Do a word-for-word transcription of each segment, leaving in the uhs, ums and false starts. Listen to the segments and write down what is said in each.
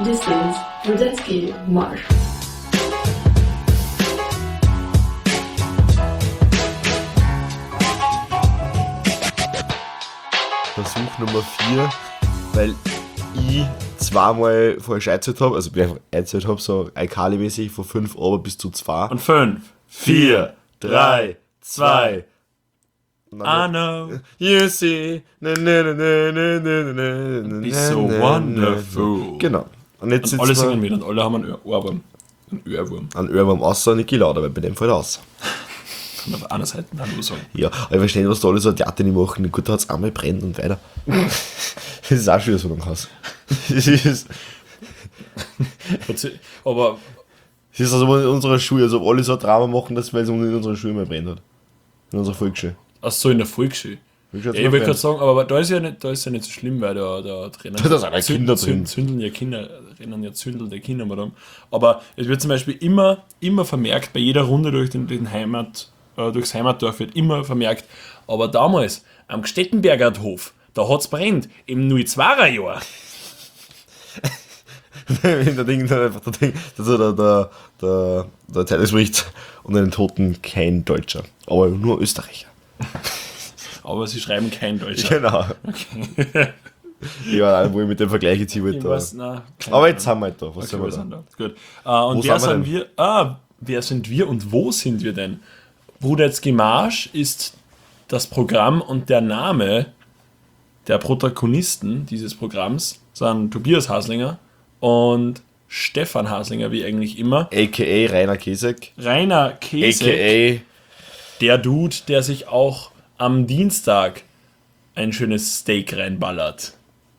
This is Rudetzky Marsch. Versuch Nummer vier, weil ich zweimal voll Scheißzeit habe, also ich einfach Einzeit habe, so Alkali-mäßig von fünf aber bis zu zwei. Und fünf, vier, drei, zwei. I know. You see. Na, na, na, na, na, na, na, na, Be so wonderful. Genau. Und jetzt Und alle wir singen mit und alle haben einen Ohrwurm. Einen Ohrwurm. Ein Ohrwurm außer Niki Lauda, weil bei dem fällt aus. Kann man auf einer Seite dann nur sagen. Ja, aber ich verstehe, was da alle so ein Theater nicht machen. Gut, da hat es einmal brennt und weiter. Das ist auch schon wieder so ein Haus. Das ist, Aber das ist also in unserer Schule, also ob alle so ein Drama machen, dass weil es in unserer Schule mal brennt hat. In unserer Volksschule. ach so, in der Volksschule. Ja, ich wollte gerade sagen, aber da ist ja nicht, da ist ja nicht so schlimm, weil da, da drinnen Da sind auch Kinder zünd- drin. Zündeln ja Kinder, rennen ja zündelnde Kinder mal rum. Aber es wird zum Beispiel immer, immer vermerkt, bei jeder Runde durch den, den Heimat, äh, durchs Heimatdorf wird immer vermerkt, aber damals am Gstettenberger Hof, da hat's brennt, im nullzweier Jahr. Wenn der Ding dann einfach der Ding, also der, der, der, der Zeitungsbericht und den Toten kein Deutscher, aber nur Österreicher. Aber sie schreiben kein Deutscher. Genau. Okay. Ja, wo ich mit dem Vergleich jetzt hier Ich wollte. weiß, na, keine Aber Ahnung. jetzt sind wir halt da. Was Okay, sind wir wir da? sind da. Gut. Äh, und Wo wer sind wir sind wir? Ah, wer sind wir und wo sind wir denn? Rudetzky Marsch ist das Programm und der Name der Protagonisten dieses Programms sind Tobias Haslinger und Stefan Haslinger, wie eigentlich immer. A K A Rainer Kesek. Rainer A Käse, K der Dude, der sich auch am Dienstag ein schönes Steak reinballert.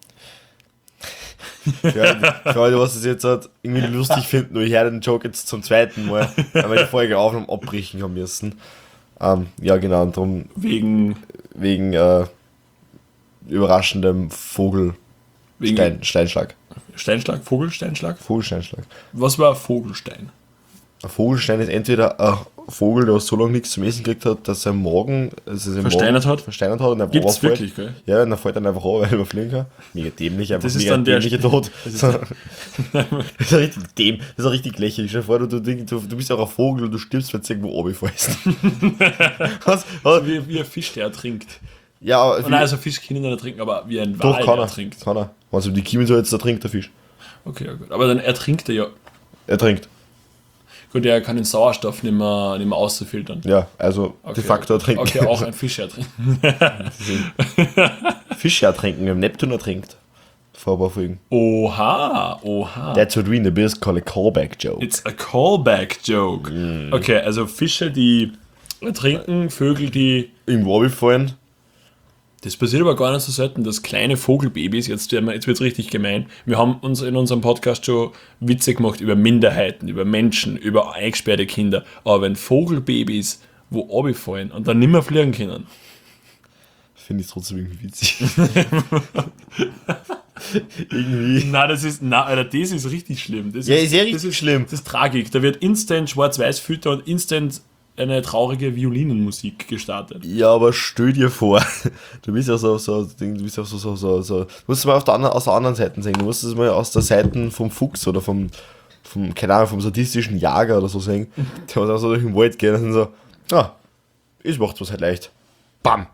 A. Ja, für alle, was es jetzt hat, irgendwie lustig finden, nur ich höre den Joke jetzt zum zweiten Mal, weil wir die Folge aufnehmen abbrechen haben müssen. Ähm, ja, genau, und darum Wegen, wegen äh, überraschendem Vogel wegen Stein, Steinschlag. Steinschlag, Vogelsteinschlag. Vogelsteinschlag. Was war Vogelstein? Ein Vogelstein ist entweder ein Vogel, der so lange nichts zum Essen gekriegt hat, dass sein Magen also sein Versteinert Magen hat? Versteinert hat und er Gibt's runterfällt. wirklich, gell? Ja, und dann fällt er einfach runter, weil er überfliegen kann. Mega dämlich, einfach Das ist mega dann der- dämlicher Tod. das Das ist ist, das ist richtig däm, das ist auch richtig lächerlich. Stell dir vor, du, du, du, du bist auch ein Vogel und du stirbst, wenn du irgendwo runterfällst. was, was? Wie, wie ein Fisch, der ertrinkt. Ja, aber Oh nein, also Fisch kann nicht ertrinken, aber wie ein doch Wal, kann der er. ertrinkt. Kann er. Also die Kiemen so jetzt, da trinkt der Fisch. Okay, ja gut. Aber dann ertrinkt er ja. Er trinkt. Gut, er kann den Sauerstoff nicht mehr, nicht mehr auszufiltern. Ja, also Okay, de facto ertrinken. Okay, auch ein Fisch ertrinkt. Fische ertrinken, im Neptun ertrinkt. Vor ein paar Folgen. Oha, oha. That's what we in the biz call a callback joke. It's a callback joke. Okay, also Fische, die ertrinken, Vögel, die... Irgendwo runterfallen. Das passiert aber gar nicht so selten, dass kleine Vogelbabys, jetzt, werden wir- jetzt wird es richtig gemein, wir haben uns in unserem Podcast schon Witze gemacht über Minderheiten, über Menschen, über eingesperrte Kinder, aber wenn Vogelbabys wo runterfallen und dann nicht mehr fliegen können, Finde ich trotzdem irgendwie witzig. irgendwie. na das ist, na, Alter, das ist richtig schlimm. Das Ja, ist ja das richtig schlimm. Das ist Tragik. Da wird instant Schwarz-Weiß-Filter und instant eine traurige Violinenmusik gestartet. Ja, aber stell dir vor, du bist ja so, so, du bist ja so, so, so, so. Du musst es mal auf der anderen, aus der anderen Seite sehen. Du musst es mal aus der Seite vom Fuchs oder vom, vom, keine Ahnung, vom sadistischen Jager oder so sehen. Der muss auch so durch den Wald gehen und so, ah, ich mach's was halt leicht. Bam!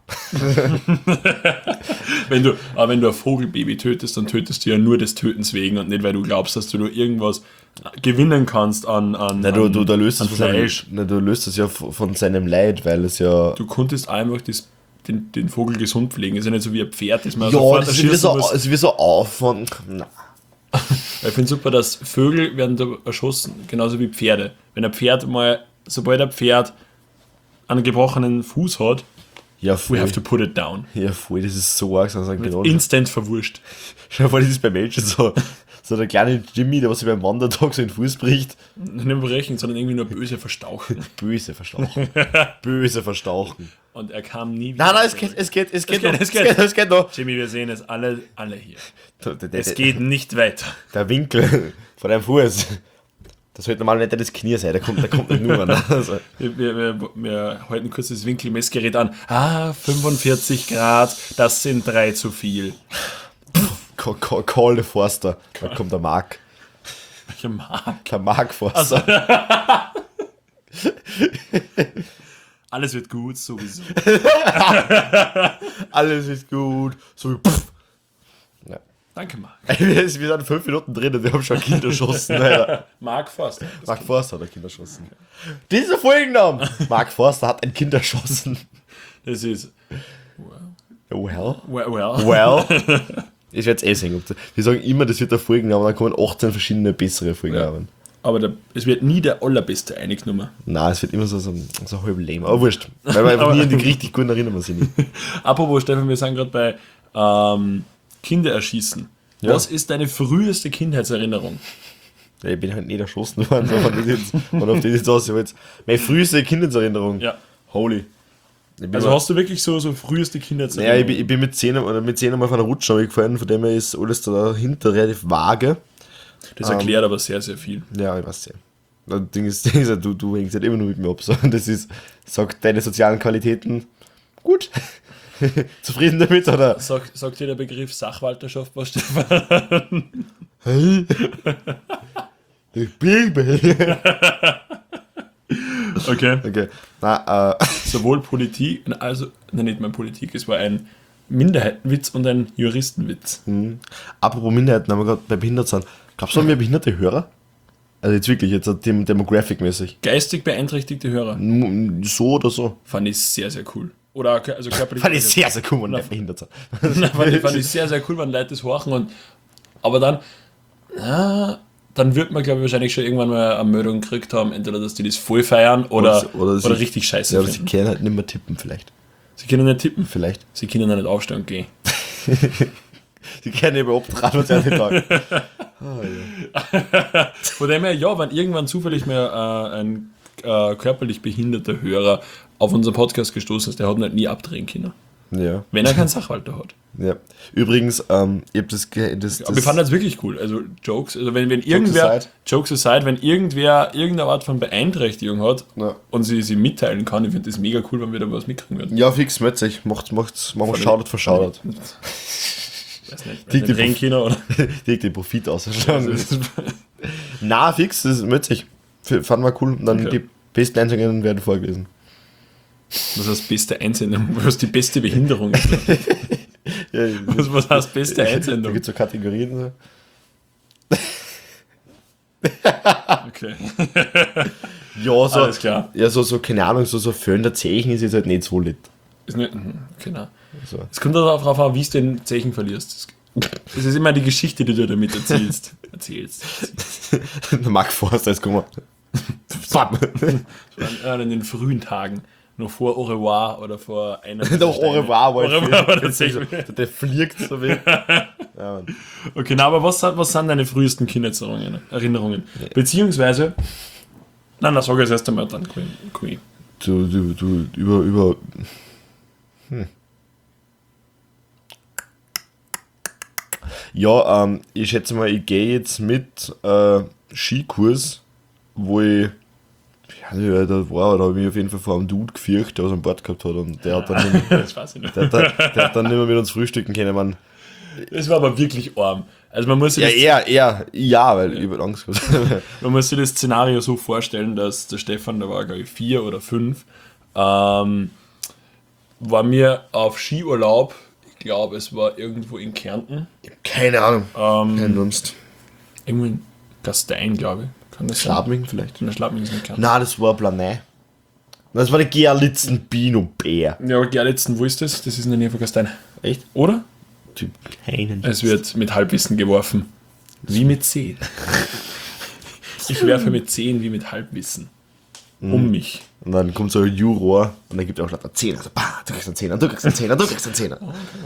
Wenn du, aber wenn du ein Vogelbaby tötest, dann tötest du ja nur des Tötens wegen und nicht, weil du glaubst, dass du nur irgendwas gewinnen kannst an, an, Na, du, an, du, da löst an es von seinem, Fleisch. na, du löst es ja v- von seinem Leid, weil es ja. Du konntest einfach das, den, den Vogel gesund pflegen. Ist ja nicht so wie ein Pferd, das man Ja, sofort das ist wieder erschießen so, muss. das ist wie so Aufwand. Na. Ich finde super, dass Vögel werden da erschossen, genauso wie Pferde. Wenn ein Pferd mal, sobald ein Pferd einen gebrochenen Fuß hat, Ja, we voll. have to put it down. Ja, voll, das ist so arg. Sagen, genau. Instant verwurscht. Stell dir vor, das ist bei Menschen so. So der kleine Jimmy, der was sich beim Wandertag so den Fuß bricht. Nicht brechen, sondern irgendwie nur böse verstauchen. Böse verstauchen. Böse verstauchen. Und er kam nie wieder. Nein, nein, es geht, es geht, es geht, geht, noch, es es geht. geht, es geht noch. Jimmy, wir sehen es alle, alle hier. Der, der, der, Es geht nicht weiter. der Winkel von deinem Fuß. Das sollte normalerweise nicht das Knie sein, der kommt, der kommt nicht nur an. Also, Wir, wir, wir, wir halten kurz das Winkelmessgerät an. Ah, fünfundvierzig Grad, das sind drei zu viel. Call, call, call the Forster. Da kommt der Mark. Welcher Mark? Der Mark Forster. Alles wird gut, sowieso. Alles ist gut. So wie pff. Ja. Danke, Mark. Wir sind fünf Minuten drin und wir haben schon ein Kind erschossen. Alter. Mark Forster. Mark Forster hat ein Kind erschossen. Dieser Folgennamen. Mark Forster hat ein Kind erschossen. Das ist. Well. Well. well. Well. Ich werde es eh sehen. Wir sagen immer, das wird der Folgenname, dann kommen achtzehn verschiedene bessere Folgennamen. Ja. Aber der, es wird nie der allerbeste eingenommen. Nein, es wird immer so, so, so halb lame. Aber wurscht. Weil wir einfach nie an die richtig guten erinnern wir sich nicht. Apropos, Stefan, wir sind gerade bei ähm, Kinder erschießen. Ja. Was ist deine früheste Kindheitserinnerung? Ja, ich bin halt nicht erschossen worden, so von das jetzt, und auf das jetzt aus. Jetzt. Meine früheste Kindheitserinnerung. Ja, holy. Ich Also mal, hast du wirklich so, so früheste ja, Kindheitserinnerung? ich bin, ich bin mit zehn oder mit zehn mal von einer Rutsche gefallen, von dem her ist alles dahinter relativ vage. Das erklärt aber sehr, sehr viel. Ja, ich weiß ja. Das Ding ist, Ding ist du, du hängst halt immer nur mit mir ab. So. Das ist, sagt deine sozialen Qualitäten gut. Zufrieden damit, oder? Sag, sagt dir der Begriff Sachwalterschaft was, Stefan? Hey. Ich bin Okay. Okay. Na, äh, Sowohl Politik, also, nein, nicht mal Politik, es war ein Minderheitenwitz und ein Juristenwitz. apropos Minderheiten, haben wir gerade bei behindert sind. Glaubst du, haben wir behinderte Hörer? Also jetzt wirklich, jetzt dem demographic-mäßig. Geistig beeinträchtigte Hörer. M- So oder so. Fand ich sehr, sehr cool. Oder kö- also körperlich. Fand ich sehr, sehr cool, wenn der behindert sind. Nein, fand, ich, fand ich sehr, sehr cool, wenn Leute das horchen. Und, aber dann, na, dann wird man, glaube ich, wahrscheinlich schon irgendwann mal eine Meldung gekriegt haben, entweder, dass die das voll feiern oder, Oder- oder oder, sie- richtig scheiße Ja, aber sie finden. können halt nicht mehr tippen, vielleicht. Sie können nicht tippen. Vielleicht. Sie können nicht aufstehen und gehen. Sie können eben abtragen und sie nicht sagen. Von dem her, ja, wenn irgendwann zufällig mal äh, ein äh, körperlich behinderter Hörer auf unseren Podcast gestoßen ist, der hat ihn halt nie abdrehen können. Ja. Wenn er keinen Sachwalter hat. Ja. Übrigens, ähm, ich hab das, ge- das, Aber wir fanden das wirklich cool. Also Jokes, also wenn, wenn irgendwer, aside. Jokes aside, wenn irgendwer irgendeine Art von Beeinträchtigung hat Ja. und sie sie mitteilen kann, ich finde das mega cool, wenn wir da was mitkriegen würden. Ja, fix, meldet sich. Macht's, macht's, machen wir Shoutout für Shoutout. Weiß nicht, Die- weiß die- nicht Renkinder oder? Direkt den Profit ausschauen. Na, fix, das meldet sich. F- Fanden wir cool. Und dann Okay. die besten Einsendungen werden vorgelesen. Was heißt beste Einsendung? Was ist die beste Behinderung? Ja, Was, was heißt beste da Einsendung? gibt es so Kategorien. Okay. Ja, so, Alles klar. ja, so, so, keine Ahnung, so, so füllender Zeichen ist jetzt halt nicht so lit. Ist nicht, mhm, genau. So. Es kommt darauf an, wie du den Zeichen verlierst. Es ist immer die Geschichte, die du damit erzählst. Erzählst. Der Mark Forster ist gekommen. Bam. Das war in den frühen Tagen. Noch vor Au revoir oder vor einer. Doch, au revoir, Au revoir war der der, Zeichen. der fliegt so weg. Ja, Mann. Okay, na, aber was, was sind deine frühesten Kindheitserinnerungen? Erinnerungen? Beziehungsweise. Nein, das sage ich erst einmal dann, Queen. Queen. Du, du, du, über, über. Hm. Ja, ähm, ich schätze mal, ich gehe jetzt mit äh, Skikurs, wo ich. Ja, ja, da war, da habe ich mich auf jeden Fall vor einem Dude gefürchtet, der was am Bord gehabt hat. Und der hat dann nicht mehr, Das weiß ich nicht. der, hat dann- der hat dann nicht mehr mit uns frühstücken können. Man, Das war aber wirklich arm. Also man muss sich, ja, das, eher, eher, ja, weil ich hab Angst gehabt. man muss sich das Szenario so vorstellen, dass der Stefan, der war glaube ich vier oder fünf, ähm, war mir auf Skiurlaub, ich glaube es war irgendwo in Kärnten, Keine Ahnung. ähm, Kein Dunst. irgendwo in Gastein, glaube ich. Kann das sein? Schladming vielleicht? In der Schladming ist in Kärnten. Nein, das war Planei. Das war der Gerlitzen Bino Bär. Ja, aber Gerlitzen, wo ist das? Das ist in der Nähe von Gastein. Echt? Oder? Typ keinen. Es wird mit Halbwissen geworfen. Wie mit zehn. Ich werfe mit zehn wie mit Halbwissen. Um mich. Und dann kommt so ein Juror und dann gibt er auch lauter Zehner. Also, bah, du kriegst einen Zehner, du kriegst einen Zehner, du kriegst einen Zehner.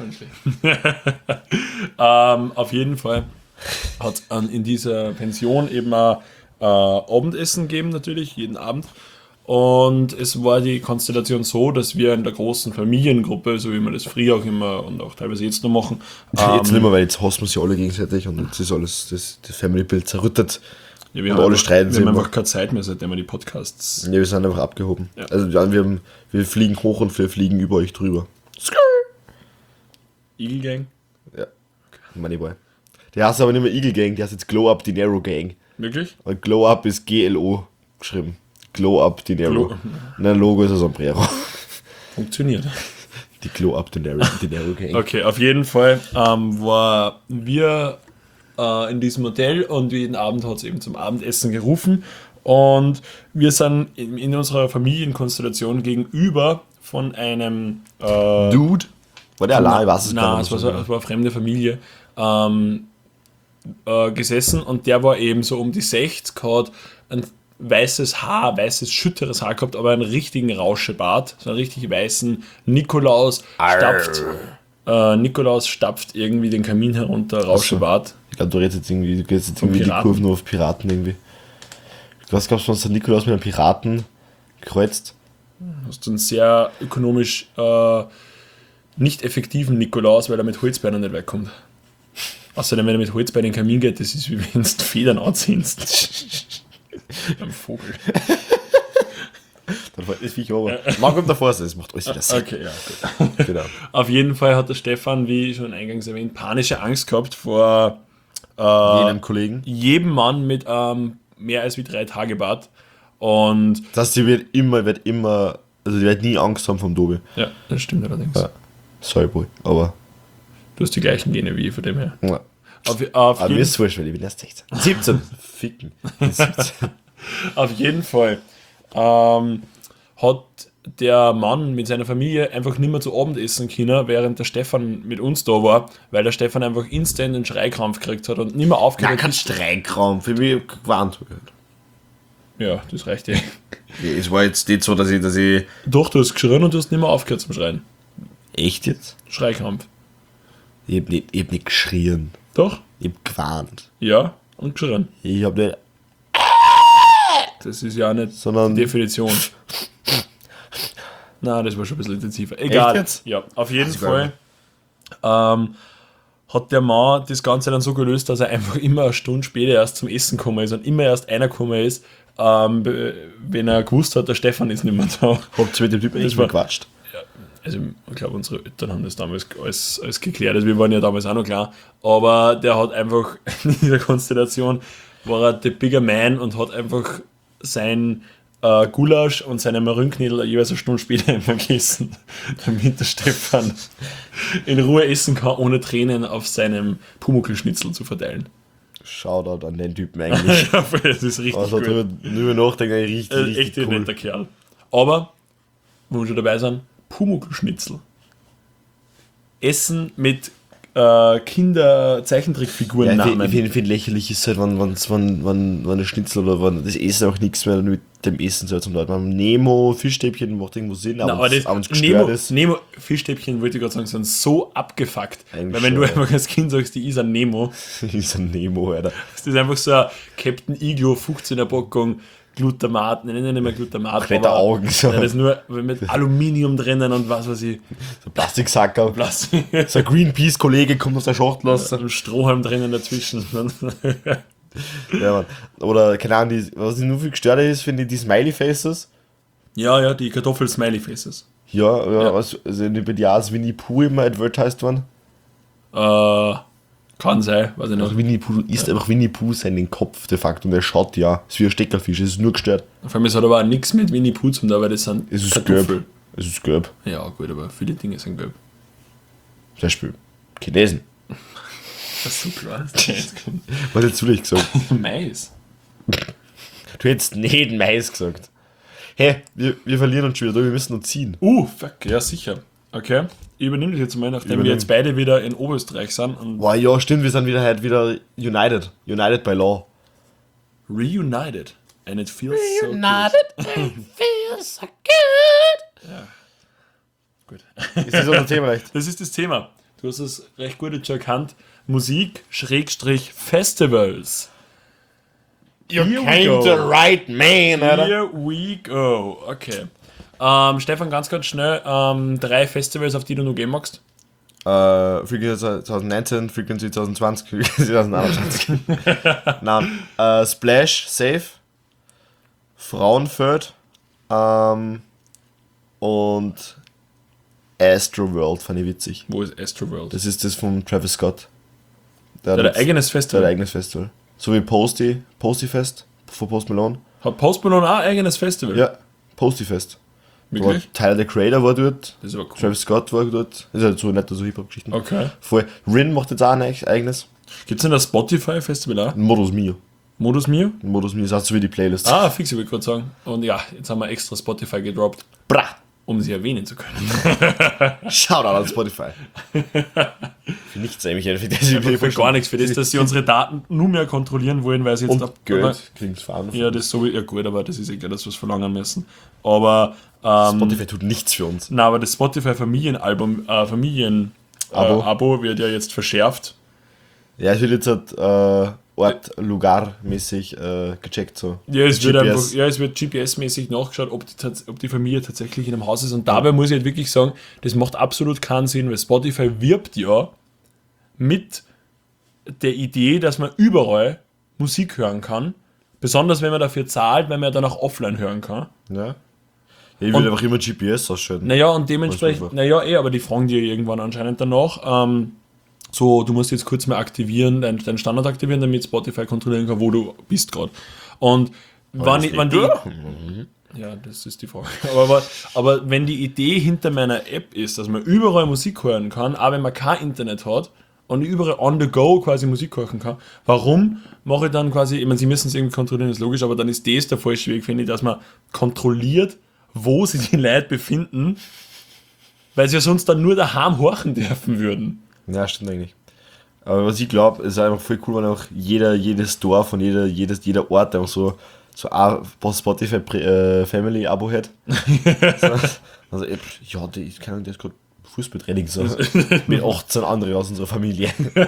ähm, auf jeden Fall hat es in dieser Pension eben ein äh, Abendessen gegeben, natürlich, jeden Abend. Und es war die Konstellation so, dass wir in der großen Familiengruppe, so wie wir das früher auch immer und auch teilweise jetzt noch machen, Jetzt ähm, nicht mehr, weil jetzt hassen wir sie alle gegenseitig und jetzt ist alles, das, das Family-Bild zerrüttet. ja, wir und haben, alle einfach, streiten wir sich haben immer. einfach keine Zeit mehr, seitdem wir die Podcasts. Ja, wir sind einfach abgehoben. Ja. Also ja, wir, haben, wir fliegen hoch und wir fliegen über euch drüber. Eagle Gang. Ja, Moneyboy. Der heißt aber nicht mehr Eagle Gang, der heißt jetzt Glow Up Dinero Gang. Wirklich? Und Glow Up ist G L O geschrieben. Glow Up Dinero. Glow- Und ein Logo ist ein Sombrero. Funktioniert. Die Glow Up Dinero, Dinero Gang. Okay, auf jeden Fall ähm, war wir äh, in diesem Hotel und jeden Abend hat es eben zum Abendessen gerufen und wir sind in, in unserer Familienkonstellation gegenüber von einem äh, Dude? War der allein? Ich weiß es gar Nein, nicht. es war, so, es war eine fremde Familie ähm, äh, gesessen und der war eben so um die sechzig, hat ein weißes Haar, weißes, schütteres Haar gehabt, aber einen richtigen Rauschebart, so einen richtig weißen Nikolaus stapft, äh, Nikolaus stapft irgendwie den Kamin herunter, Rauschebart. Ich glaube, du redest jetzt irgendwie, du gehst jetzt irgendwie die Piraten. Kurven auf Piraten irgendwie. Was gab's von der Nikolaus mit einem Piraten gekreuzt? Hast du einen sehr ökonomisch äh, nicht effektiven Nikolaus, weil er mit Holzbeinen nicht wegkommt. Außerdem, wenn er mit Holzbeinen in den Kamin geht, das ist wie wenn du Federn anziehst. Ein Vogel. Dann fällt das Viech runter. Man kommt davor, es macht alles wieder Sinn. Okay, ja, gut. Genau. Auf jeden Fall hat der Stefan, wie schon eingangs erwähnt, panische Angst gehabt vor äh, Jedem Kollegen. jedem Mann mit ähm, mehr als wie drei Tage Bart. Und Das heißt, die wird immer, wird immer, also die wird nie Angst haben vom Dobi. ja, das stimmt allerdings. Ja. Sorry, Boy, aber. Du hast die gleichen Gene wie ich von dem her. Ja. Auf, auf, Aber mir jeden, ist es wurscht, weil ich bin erst sechzehn. siebzehn. Ficken. siebzehn. auf jeden Fall ähm, hat der Mann mit seiner Familie einfach nicht mehr zu Abend essen können, während der Stefan mit uns da war, weil der Stefan einfach instant einen Schreikrampf gekriegt hat und nicht mehr aufgehört Nein, kein Streikraum, für mich gewarnt. Ja, das reicht ja. Es war jetzt nicht so, dass ich, dass ich. Doch, du hast geschrien und du hast nicht mehr aufgehört zum Schreien. Echt jetzt? Schreikrampf. Ich hab nicht, ich hab nicht geschrien. Doch? Ich hab gewarnt. Ja, und geschrien. Ich hab nicht. Das ist ja nicht Sondern- die Definition. Na, das war schon ein bisschen intensiver. Egal. jetzt? Ja, auf jeden ich Fall ähm, hat der Mann das Ganze dann so gelöst, dass er einfach immer eine Stunde später erst zum Essen gekommen ist und immer erst einer gekommen ist, ähm, be- wenn er gewusst hat, der Stefan ist nicht mehr da. Habt ihr mit dem Typen Das echt war- mal gequatscht? Also ich glaube, unsere Eltern haben das damals alles, alles geklärt. Also wir waren ja damals auch noch klar. Aber der hat einfach in dieser Konstellation war er der Bigger Man und hat einfach sein äh, Gulasch und seine Marienknödel jeweils eine Stunde später immer gegessen, damit der Stefan in Ruhe essen kann, ohne Tränen auf seinem Pumuckl-Schnitzel zu verteilen. Shoutout an den Typen eigentlich. Ja, das ist richtig Also gut. drüber, drüber nachdenken, richtig, Äh, richtig echt ein cool. netter Kerl. Aber, wo wir schon dabei sind, Pumuckl-Schnitzel. Essen mit äh, Kinder-Zeichentrickfiguren Ja, ich Namen. finde find lächerlich ist halt, wenn, wenn's- wenn, wenn, wenn ein Schnitzel oder wenn das Essen auch nichts mehr mit dem Essen soll zum Leuten. Beim Nemo, Fischstäbchen macht irgendwo Sinn, aber, Na, aber das, aber es gestört Nemo, ist. Nemo Fischstäbchen, wollte ich gerade sagen, sind so abgefuckt. Eigentlich Weil wenn du schon, einfach als Kind sagst, die ist ein Nemo, ist ein Nemo, Alter. das ist einfach so ein Captain Iglo fünfzehner Packung Glutamat, nein, nein, nicht mehr Glutamat, Komplette aber Augen, so. nein, das ist nur mit Aluminium drinnen und was weiß ich, So ein Plastiksacker. Plastik, So ein Greenpeace-Kollege kommt aus der Schachtel raus. ein Strohhalm drinnen dazwischen. Ja, Mann. Oder, keine Ahnung, die, was ich nur viel gestört ist, finde ich die Smiley-Faces. Ja, ja, die Kartoffel-Smiley-Faces. Ja, ja, Ja. Also, also über die Jahre ist Winnie Pooh immer advertised worden. Äh, kann sein, weiß ich Also noch. Winnie Pooh ist einfach Winnie Pooh seinen Kopf de facto und der schaut ja, ist wie ein Steckerfisch, es ist nur gestört. Vor allem, es hat aber auch nichts mit Winnie Pooh zu tun, weil das sind Es ist Kartoffel. gelb. Es ist gelb. Ja, gut, aber viele Dinge sind gelb. Zum Beispiel Chinesen. Das ist so klar. Was hättest du nicht gesagt? Mais. Du hättest nicht Mais gesagt. Hä, wir, wir verlieren uns schon wieder, wir müssen uns ziehen. Uh, fuck, ja, sicher. Okay, ich übernehme das jetzt mal, nachdem Übernimm. wir jetzt beide wieder in Oberösterreich sind und Boah, ja, stimmt, wir sind wieder halt wieder united. United by Law. reunited. And it feels so good. feels so good. Gut. Ist das unser Thema leicht? Das ist das Thema. Du hast es recht gut jetzt schon erkannt. Musik, Schrägstrich, Festivals. You Here we came go. to the right man, Alter. Here we go. Okay. Ähm, Stefan, ganz, ganz schnell, ähm, drei Festivals, auf die du noch gehen magst. Äh, Frequency zwanzig neunzehn, Frequency zwanzig zwanzig, Frequency zwanzig einundzwanzig. Nein, äh, Splash, Safe, Frauenfeld ähm, und Astro World fand ich witzig. Wo ist Astroworld? Das ist das von Travis Scott. Der Der hat ein jetzt- eigenes der hat ein Festival. eigenes Festival. So wie Posty, Posty-Fest von Post Malone. Hat Post Malone auch ein eigenes Festival? Ja, Posty-Fest. Da war Wirklich? Tyler, the Creator war dort. Das ist aber cool. Travis Scott war dort. Das ist halt so nett, so Hip-Hop-Geschichten. Okay. Voll. Rin macht jetzt auch ein eigenes. Gibt es denn das Spotify-Festival auch? Modus Mio. Modus Mio? Modus Mio ist auch so wie die Playlist. Ah, fix, ich wollte gerade sagen. Und ja, jetzt haben wir extra Spotify gedroppt, Bra! um sie erwähnen zu können. Shoutout an Spotify. Für nichts eigentlich. Für, das Für gar nichts, für das, dass sie unsere Daten nur mehr kontrollieren wollen, weil sie jetzt... Und ab- Geld kriegen sie fahren. Ja, das ist so, ja gut, aber das ist egal, dass wir es verlangen müssen. Aber, ähm, Spotify tut nichts für uns. na, aber das Spotify Familienalbum, äh, Familien äh, Abo. Abo wird ja jetzt verschärft. Ja, es wird jetzt halt äh, Ort, Lugar-mäßig äh, gecheckt. So. Ja, es wird G P S. einfach, ja, es wird G P S-mäßig nachgeschaut, ob die, tats- ob die Familie tatsächlich in einem Haus ist. Und dabei muss ich halt wirklich sagen, das macht absolut keinen Sinn, weil Spotify wirbt ja mit der Idee, dass man überall Musik hören kann. Besonders wenn man dafür zahlt, weil man ja dann auch offline hören kann. Ja. Ja, ich will Und- einfach immer G P S ausschalten. Naja, und dementsprechend, einfach. naja, eh, aber die fragen dir irgendwann anscheinend danach, ähm, so, du musst jetzt kurz mal aktivieren, deinen dein Standard aktivieren, damit Spotify kontrollieren kann, wo du bist gerade. Und wann, das ich- wann die... liegt- Ja, das ist die Frage. Aber, aber, aber wenn die Idee hinter meiner App ist, dass man überall Musik hören kann, auch wenn man kein Internet hat und überall on the go quasi Musik hören kann, warum mache ich dann quasi, ich meine, sie müssen es irgendwie kontrollieren, ist logisch, aber dann ist das der falsche Weg, finde ich, dass man kontrolliert, wo sich die Leute befinden, weil sie ja sonst dann nur daheim horchen dürfen würden. Ja, stimmt eigentlich. Aber was ich glaube, ist einfach voll cool, wenn auch jeder, jedes Dorf und jeder, jedes, jeder Ort einfach so, so ein Spotify äh, Family Abo hat. so, also, ich- ja, die, ich kann das gerade Fußballtraining so. Mit achtzehn anderen aus unserer Familie.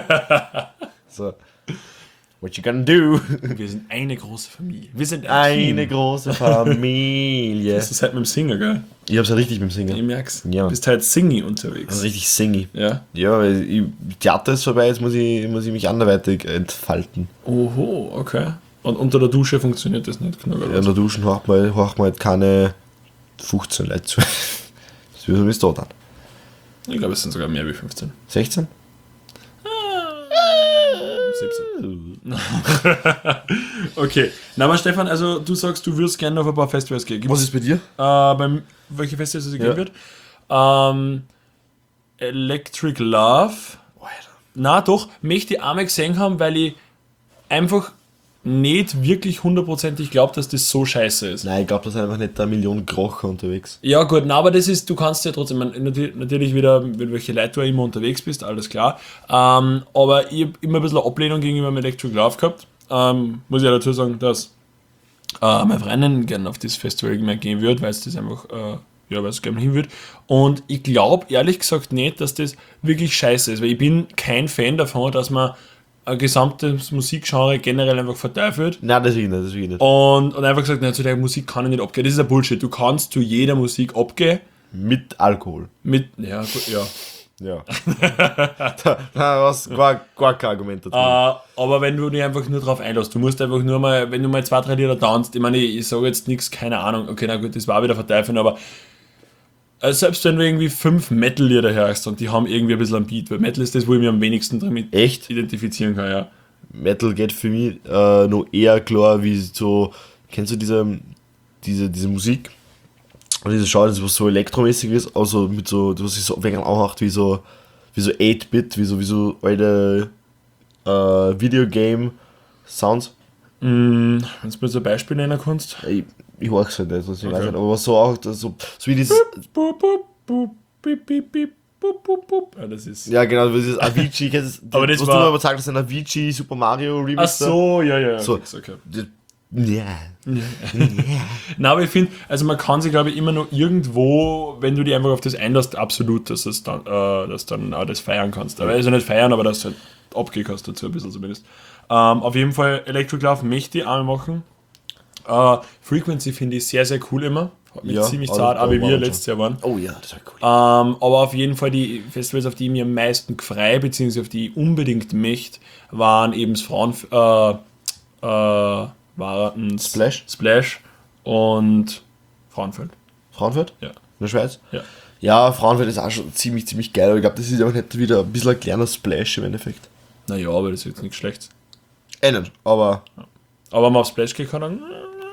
so. What you gonna do? Wir sind eine große Familie. Wir sind ein Eine Team. große Familie. Das ist halt mit dem Singer, gell? Ich hab's ja richtig mit dem Ich Singen. merk's. Ja. Du bist halt Singy unterwegs. Also richtig singy. Ja. Ja, weil ich, Theater ist vorbei, jetzt muss ich, muss ich mich anderweitig entfalten. Oho, okay. Und unter der Dusche funktioniert das nicht genug, oder Ja, in was? der Duschen haucht man, haucht man halt keine fünfzehn Leute zu. Das wird so wie es da dann. Ich glaube, es sind sogar mehr wie fünfzehn. sechzehn? siebzehn. Okay. Na, aber Stefan, also du sagst, du würdest gerne auf ein paar Festivals gehen. Gibt's, Was ist bei dir? äh, beim, welche Festivals es Ja. geben wird? Ähm, Electric Love. Na doch, möchte ich einmal gesehen haben, weil ich einfach nicht wirklich hundertprozentig glaube, dass das so scheiße ist. Nein, ich glaube, da sind einfach nicht eine Million Krocher unterwegs. Ja gut, na, aber das ist, du kannst ja trotzdem, man, natür- natürlich wieder, mit welche Leute du auch immer unterwegs bist, alles klar. Ähm, aber ich habe immer ein bisschen Ablehnung gegenüber dem Electric Love gehabt. Ähm, muss ich ja dazu sagen, dass äh, meine Freundin gerne auf das Festival mehr gehen wird, weil es das einfach, äh, ja, weil es gerne hin wird. Und ich glaube ehrlich gesagt nicht, dass das wirklich scheiße ist, weil ich bin kein Fan davon, dass man ein gesamtes Musikgenre generell einfach verteufelt. Nein, deswegen nicht, deswegen nicht. Und, und einfach gesagt, nein, zu der Musik kann ich nicht abgehen. Das ist ein Bullshit. Du kannst zu jeder Musik abgehen. Mit Alkohol. Mit, ja, gut, ja. Ja. da da was, gar, gar kein Argument dazu. Äh, aber wenn du dich einfach nur drauf einlässt, du musst einfach nur mal, wenn du mal zwei, drei Lieder tanzt, ich meine, ich, ich sage jetzt nichts, keine Ahnung, okay, na gut, das war wieder verteufeln, aber äh, selbst wenn du irgendwie fünf Metal-Lieder hörst und die haben irgendwie ein bisschen einen Beat, weil Metal ist das, wo ich mich am wenigsten damit Echt? identifizieren kann, ja. Metal geht für mich äh, noch eher klar wie so, kennst du diese, diese, diese Musik? Und diese Schau, das was so elektromäßig ist, also mit so, was sich so wegen anhaucht wie so, wie so acht Bit, wie so, wie so alte äh, Videogame-Sounds. Mm, wenn du mir so ein Beispiel nennen kannst. Ich, ich horch es halt nicht, also ich weiß Okay. nicht, aber was so auch, das so, so wie dieses, Bup, bup, bup, bip, bip, bip, bup, bup, bup. Ja, das ist. ja genau, wie dieses Avicii, kennst du, Aber das was war- du immer sagst, das ist ein Avicii Super Mario Remix. Ach so, ja, ja, ja. So. fix, okay. Da. Ja. Na, aber ich finde, also man kann sich, glaube ich, immer noch irgendwo, wenn du dich einfach auf das einlässt, absolut, dass es dann, äh, dass dann auch das feiern kannst. Aber also nicht feiern, aber dass du halt abgehen kannst dazu ein bisschen zumindest. Ähm, auf jeden Fall Electric Love möchte ich einmal machen. Äh, Frequency finde ich sehr, sehr cool immer. Hat mich Ja, ziemlich aber- zart, aber wie aber wir schon. letztes Jahr waren. Oh ja, das war cool. Ähm, aber auf jeden Fall die Festivals, auf die ich mir am meisten gefreut, beziehungsweise auf die ich unbedingt möchte, waren eben das Frauen, äh, äh, war ein Splash? Splash und Frauenfeld. Frauenfeld? Ja. In der Schweiz? Ja. Ja, Frauenfeld ist auch schon ziemlich, ziemlich geil, aber ich glaube, das ist auch nicht wieder ein bisschen ein kleiner Splash im Endeffekt. Naja, aber das ist jetzt nichts Schlechtes. Eh nicht, aber Aber wenn man auf Splash geht, kann dann.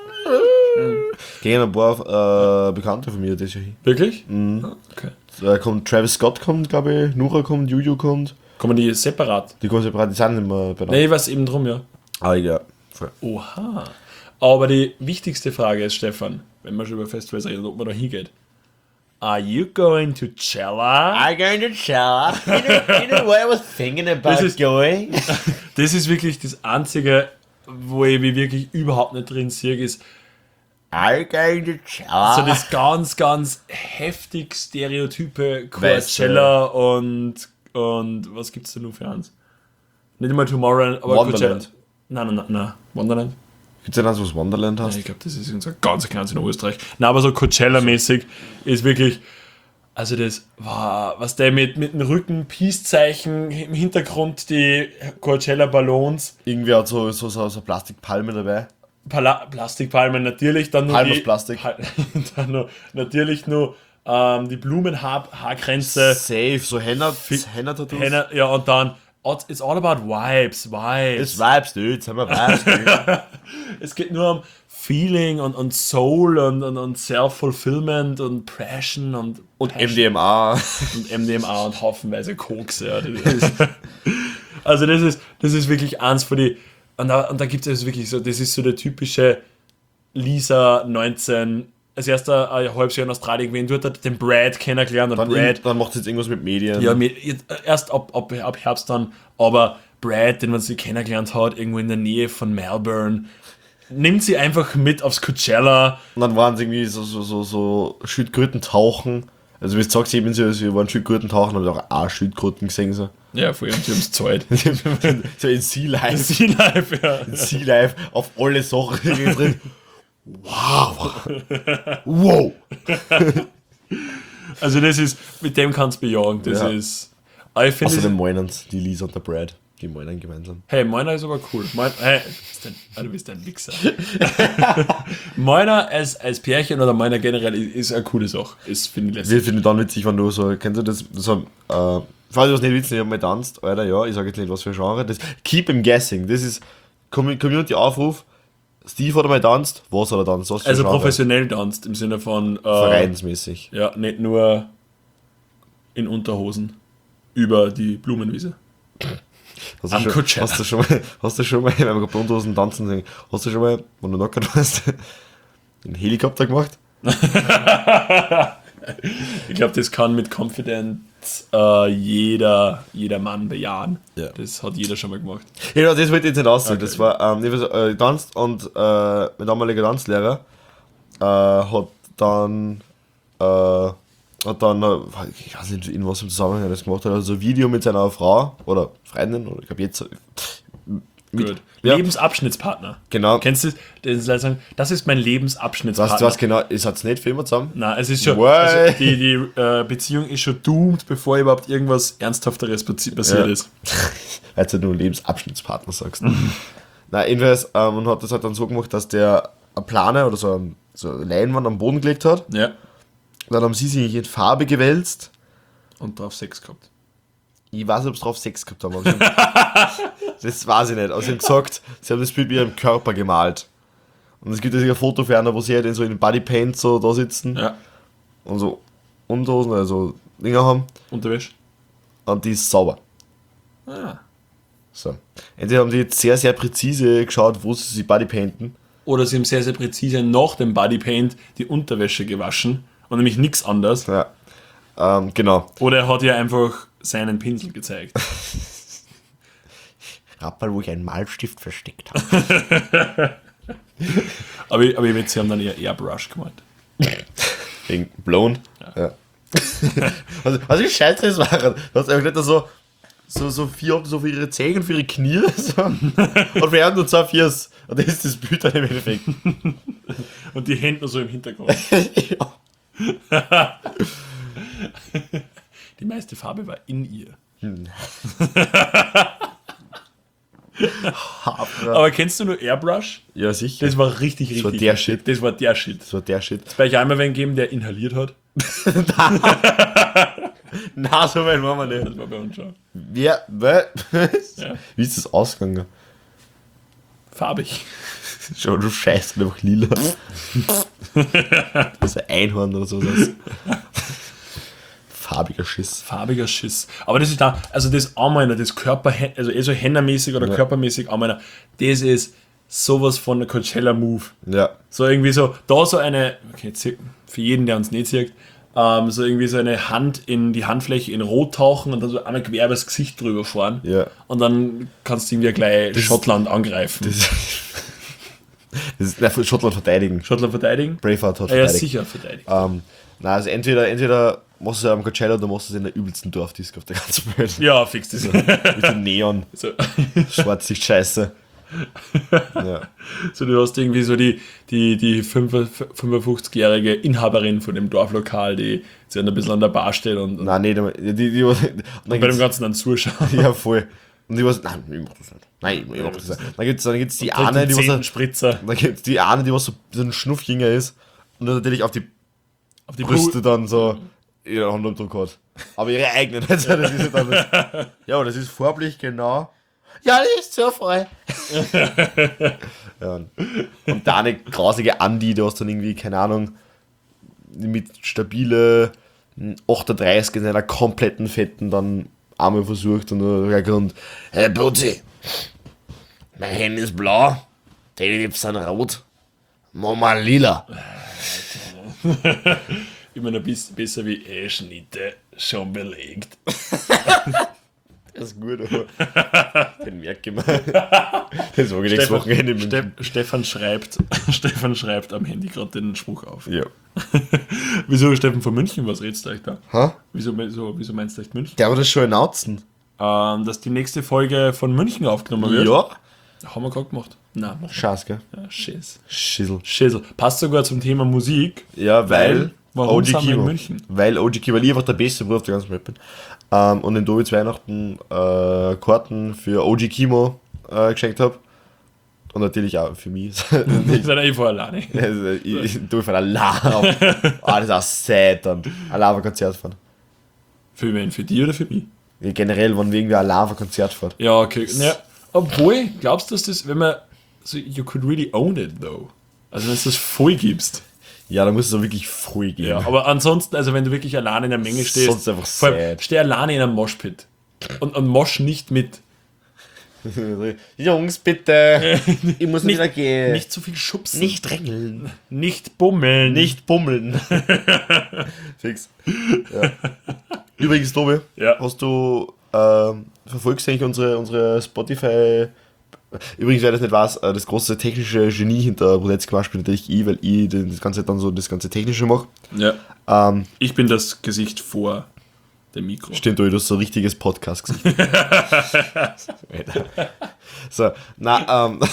gehen ein paar äh, Bekannte von mir das Jahr hin. Wirklich? Mhm. Ah, okay. Da kommt Travis Scott, kommt, glaube ich, Nura kommt, Juju kommt. Kommen die separat? Die kommen separat, die sind nicht mehr benannt. Nee, ich weiß eben drum, ja. Ah, ja, voll. Oha. Aber die wichtigste Frage ist, Stefan, wenn wir schon über Festivals reden, ob man da hingeht. Are you going to Cella? I'm going to Cella. You know, you know what I was thinking about Das ist- going? Das ist wirklich das Einzige, wo ich mich wirklich überhaupt nicht drin sehe, ist I'm going to Cella. so das ganz, ganz heftig Stereotype Weißt du. Coachella und, und was gibt's da nur für eins? Nicht einmal Tomorrowland, aber Wonderland. Coachella. Nein, nein, nein, nein. Wonderland? Gibt's denn eins, was Wonderland Ja, hast? ich glaube, das ist so ganz kleines in Österreich. Nein, aber so Coachella-mäßig ist wirklich, also das war, was der mit, mit dem Rücken, Peace-Zeichen, im Hintergrund die Coachella-Ballons, Irgendwie hat so, so, so, so Plastikpalme dabei. Pala Plastikpalmen natürlich, dann nur Palm die, aus Plastik. Pa- dann nur, natürlich nur ähm, die Blumenhaarkränze, Safe, so Henna, Henna-Tattoos. Henna, ja, und dann it's all about vibes, vibes. Das Vibes, dude, jetzt haben wir Vibes, dude. Es geht nur um Feeling und, und Soul und, und, und Self-Fulfillment und Passion und, Und Passion M D M A. und M D M A und haufenweise Koks. Ja. Das ist, also das ist, das ist wirklich eins von die. Und da, und da gibt es wirklich so, das ist so der typische Lisa neunzehn, als erster ein halbes Jahr in Australien gewesen, dort hat den Brad kennengelernt und Dann, Brad, dann macht es jetzt irgendwas mit Medien. ja, mit, jetzt, erst ab, ab, ab Herbst dann, aber Brad, den man sie kennengelernt hat, irgendwo in der Nähe von Melbourne, nimmt sie einfach mit aufs Coachella. Und dann waren es irgendwie so, so, so, so Schildkröten tauchen. Also, wie du sagst, eben, sie, sie waren Schildkröten tauchen, haben auch auch Schildkröten gesehen. So, Ja, vor allem, sie haben es gezahlt. so in Sea Life. Sea Life, ja. In Sea Life auf alle Sachen drin. Wow. Wow. Also das ist, mit dem kannst du bejagen, das Ja. ist... Aber ich finde, Außerdem meinen die Lisa und der Brad. Die meinen gemeinsam. hey, meiner ist aber cool. Mein, hey, bist denn, ah, du bist ein Wichser. meiner als, als Pärchen oder meiner generell ist, ist eine coole Sache. Ist, finde ich, Wir lässig. finden dann witzig, wenn du so, kennst du das, so, äh, falls du was nicht witzig, ich hab mal tanzt, Alter, ja, ich sage jetzt nicht, was für ein Genre, das, keep him guessing, das ist Com- Community-Aufruf, Steve hat einmal tanzt, was hat er tanzt, was für Also Genre? professionell tanzt, im Sinne von... Äh, Vereinsmäßig. Ja, nicht nur in Unterhosen über die Blumenwiese. Hast du, Am schon, Coachella. hast du schon mal, hast du schon mal, wenn wir gerade bei Unterhosen tanzen sehen, hast du schon mal, wenn du knockert warst, einen Helikopter gemacht? Ich glaube, das kann mit Confidence äh, jeder, jeder Mann bejahen. Ja. Das hat jeder schon mal gemacht. Ja, das wollte ich jetzt nicht aussehen. Okay. Das war, ähm, ich war so, äh, getanzt und äh, mein damaliger Tanzlehrer äh, hat dann, äh, hat dann, äh, ich weiß nicht, in was im Zusammenhang er das gemacht hat, also ein Video mit seiner Frau oder Freundin, oder ich glaube jetzt, mit, Gut. ja, Lebensabschnittspartner. genau. Kennst du das? Das Leute sagen, das ist mein Lebensabschnittspartner. Weißt du was genau, ist hat's nicht für immer zusammen? Nein, es ist schon, Why? also die, die äh, Beziehung ist schon doomed, bevor überhaupt irgendwas Ernsthafteres passi- passiert Ja. ist. Als du nur Lebensabschnittspartner sagst. Na, jedenfalls, ähm, und hat das halt dann so gemacht, dass der eine Plane oder so, ein, so eine Leinwand am Boden gelegt hat. Ja. Dann haben sie sich in Farbe gewälzt. Und drauf Sex gehabt. Ich weiß nicht, ob sie drauf Sex gehabt haben. Aber sie haben, das weiß ich nicht. Aber sie haben gesagt, sie haben das Bild mit ihrem Körper gemalt. Und es gibt ja ein Foto für einer, wo sie halt in so in Bodypaint so da sitzen Ja. und so Unterhosen, also Dinger haben. Unterwäsche. Und die ist sauber. Ah. So. Entweder haben die jetzt sehr, sehr präzise geschaut, wo sie sich Bodypainten. Oder sie haben sehr, sehr präzise nach dem Bodypaint die Unterwäsche gewaschen und nämlich nichts anderes. Ja. Ähm, genau. Oder er hat ihr einfach seinen Pinsel gezeigt. Rappel, wo ich einen Malstift versteckt habe. Aber, ich- aber ich wette, sie haben dann eher Airbrush gemacht. Wegen blown. Ja. also, also wie scheiße das war. Du hast einfach nicht so, so, so vier so für ihre Zehen und für ihre Knie. So. Und wir haben nur zwei Viers. Und das ist das Bild dann im Endeffekt. Und die Hände nur so im Hintergrund. Ja. Die meiste Farbe war in ihr. Aber kennst du nur Airbrush? Ja, sicher. Das war richtig, richtig. war der heftig. Shit. Das war der Shit. Das war der Shit. Bei ich einmal wen geben, der inhaliert hat. Na, so weit waren wir Das nicht. war bei uns schon. Wer, wer, Ja. wie ist das ausgegangen? Farbig. Schau, du scheißt einfach lila. Das ist ein Einhorn oder so. Das. Farbiger Schiss. Farbiger Schiss. Aber das ist da, also das Armeiner, das Körper, also eh so Hennermäßig oder Ja. körpermäßig Armeiner, das ist sowas von der Coachella-Move. Ja. So irgendwie so, da so eine, okay, jetzt für jeden, der uns nicht sieht, ähm, so irgendwie so eine Hand in die Handfläche in Rot tauchen und dann so einmal quer übers Gesicht drüber fahren. Ja. Und dann kannst du irgendwie gleich Das- Schottland angreifen. Das, das ist, nein, Schottland verteidigen. Schottland verteidigen? Braveheart hat Ja, ja, verteidigt. sicher verteidigt. Ähm, na, also entweder, entweder machst du es am Coachella oder machst du es in der übelsten Dorfdisco auf der ganzen Welt. Ja, fix das. Mit dem Neon. So, Schwarzlicht scheiße. Ja. so du hast irgendwie so die, die, die fünfundfünfzigjährige Inhaberin von dem Dorflokal, die sich ein bisschen an der Bar steht und, und Nein, nicht einmal. Die, die, die, und dann bei dem gibt's- Ganzen dann zuschauen. Ja, voll. Und die was, nein, ich mach das nicht. Nein, ich mach das nicht. Dann gibt's, dann gibt's die eine, die was, zehnten Spritzer dann gibt's die eine, die was so, so ein Schnuffjänger ist und dann natürlich auf die auf die Brüste Brüste. dann so ihre Handumdruck hat. Aber ihre eigenen, also das ist ja dann das, ja, das ist farblich genau. Ja, das ist so voll. Ja, und, und da eine grausige Andi, du hast dann irgendwie, keine Ahnung, mit stabile achtunddreißig in einer kompletten Fetten dann einmal versucht und dann und hey Putzi, mein Handy ist blau, deine Lippen sind rot, Mama lila. Immer noch ein bisschen besser wie eh Schnitte, schon belegt. Das ist gut, aber den merke ich mir. Das war nächstes Wochenende in München. Ste Stefan schreibt, Stefan schreibt am Handy gerade den Spruch auf. Ja. Wieso Stefan von München, was redest du euch da? Ha? Wieso, wieso, wieso meinst du echt München? Der hat das schon announcen. Ähm, dass die nächste Folge von München aufgenommen wird. Ja. Haben wir gerade gemacht. Nein, mach Scheiß, gell? ja, Schiss. Schissel. Schissel. Passt sogar zum Thema Musik. Ja, weil Warum O G sind wir in Kimo. München? Weil O G Kimo, weil ich einfach der beste Bruder auf der ganzen Welt bin. Ähm, und den Dobi zu Weihnachten äh, Karten für O G Kimo äh, geschenkt habe. Und natürlich auch für mich. Ich bin eh vorher alleine. Also, ich, ich tue von allein. Ah, das ist auch sad dann. Allein auf ein Konzert fahren. Für wen? Für die oder für mich? Ja, generell, wenn wir irgendwie allein auf ein Konzert fahren. Ja, okay. Ja, obwohl, glaubst du, dass das, wenn man so, you could really own it though. Also wenn du das voll gibst. Ja, da muss es auch wirklich voll gehen. Ja, aber ansonsten, also wenn du wirklich alleine in der Menge stehst, Sonst einfach vor allem, sad. steh alleine in einem Moshpit und, und mosch nicht mit. Jungs, bitte. Ich muss Nicht- wieder gehen. Nicht zu viel schubsen. nicht drängeln. nicht bummeln. Nicht bummeln. Fix. Ja. Übrigens, Tobi, Ja. hast du ähm, verfolgst du eigentlich unsere, unsere Spotify. Übrigens, wer das nicht weiß, äh, das große technische Genie hinter Roulette-Squash bin natürlich ich, weil ich das ganze dann so das ganze Technische mache. Ja. Ähm, Ich bin das Gesicht vor dem Mikro. Stimmt, du hast so ein richtiges Podcast-Gesicht. So, na, ähm.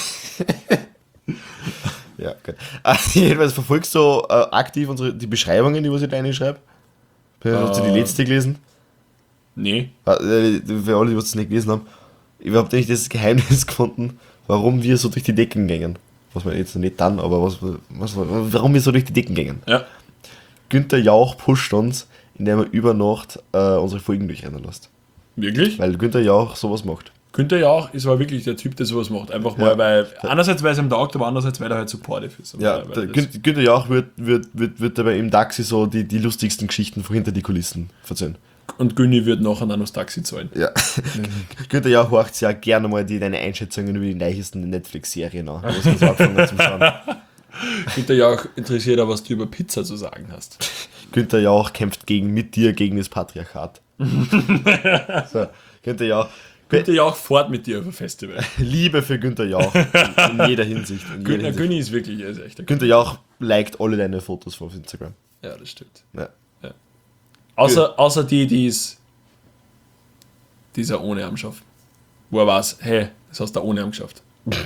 Ja, gut. Äh, jedenfalls verfolgst du äh, aktiv unsere, die Beschreibungen, die was ich da reinschreibe? Hast du die Äh. letzte gelesen? Nee. Äh, für alle, die was es nicht gelesen haben. Ich habe nämlich das Geheimnis gefunden, warum wir so durch die Decken gängen. Was wir jetzt noch nicht dann, aber was, was, warum wir so durch die Decken gängen. Ja. Günther Jauch pusht uns, indem er über Nacht äh, unsere Folgen durchrennen lässt. Wirklich? Weil Günther Jauch sowas macht. Günther Jauch ist aber wirklich der Typ, der sowas macht. Einfach mal, Ja. weil, einerseits, weil es ihm taugt, aber andererseits, weil er halt supportive ist. Ja, weil, weil der das- Gün- Günther Jauch wird, wird, wird, wird dabei im Taxi so die, die lustigsten Geschichten von hinter die Kulissen erzählen. Und Günni wird nachher dann das Taxi zahlen. Ja. Günther Jauch horcht sich ja gerne mal die, deine Einschätzungen über die neuesten Netflix-Serien an. Was wir so angefangen haben zum Schauen. Günther Jauch interessiert auch, was du über Pizza zu sagen hast. Günther Jauch kämpft gegen, mit dir gegen das Patriarchat. So, Günther Jauch. Günther Jauch fährt mit dir auf ein Festival. Liebe für Günther Jauch. In, in jeder Hinsicht. In jeder Günni, Hinsicht. Günni ist wirklich, er ist echt ein Günther Jauch liked alle deine Fotos auf Instagram. Ja, das stimmt. Ja. Außer, außer die, die ist dieser ohne am geschafft. Wo er weiß, hey, das hast du ohne am geschafft.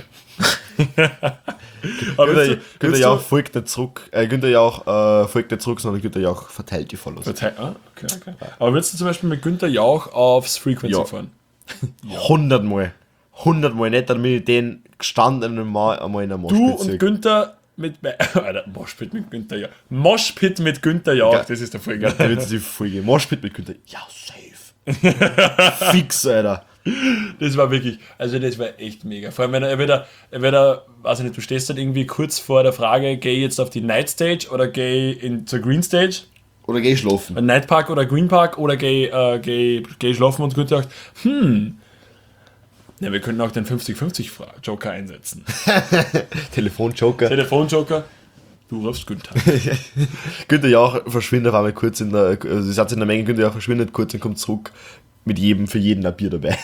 Aber Günther, willst du, Günther willst Jauch du, folgt nicht zurück. Äh, Günther Jauch äh, folgt nicht zurück, sondern Günther Jauch verteilt die Follows. Verteil- ah, okay, okay. Aber willst du zum Beispiel mit Günther Jauch aufs Frequency Ja. fahren? Hundertmal. Hundertmal. Nicht, damit ich den gestandenen Mal einmal in der Du Moschpitze und sehe. Günther mit Alter, Moshpit mit Günther Jauch. Moshpit mit Günther Jauch, Ja. das ist der voll Da geil. wird sie voll gehen. Moshpit mit Günther. Ja, safe. Fix, Alter. Das war wirklich, also das war echt mega. Vor allem, wenn er entweder, entweder, weiß ich nicht, du stehst dann irgendwie kurz vor der Frage, geh ich jetzt auf die Night Stage oder geh in zur Green Stage? Oder geh schlafen. Night Park oder Green Park oder geh, äh, geh, geh schlafen und gut gedacht, hm, ja, wir könnten auch den fünfzig fünfzig Joker einsetzen. Telefonjoker. Telefonjoker, du rufst Günther. Günther Jauch verschwindet auf einmal kurz in der, also ich sag's in der Menge, Günther Jauch verschwindet kurz und kommt zurück mit jedem, für jeden ein Bier dabei.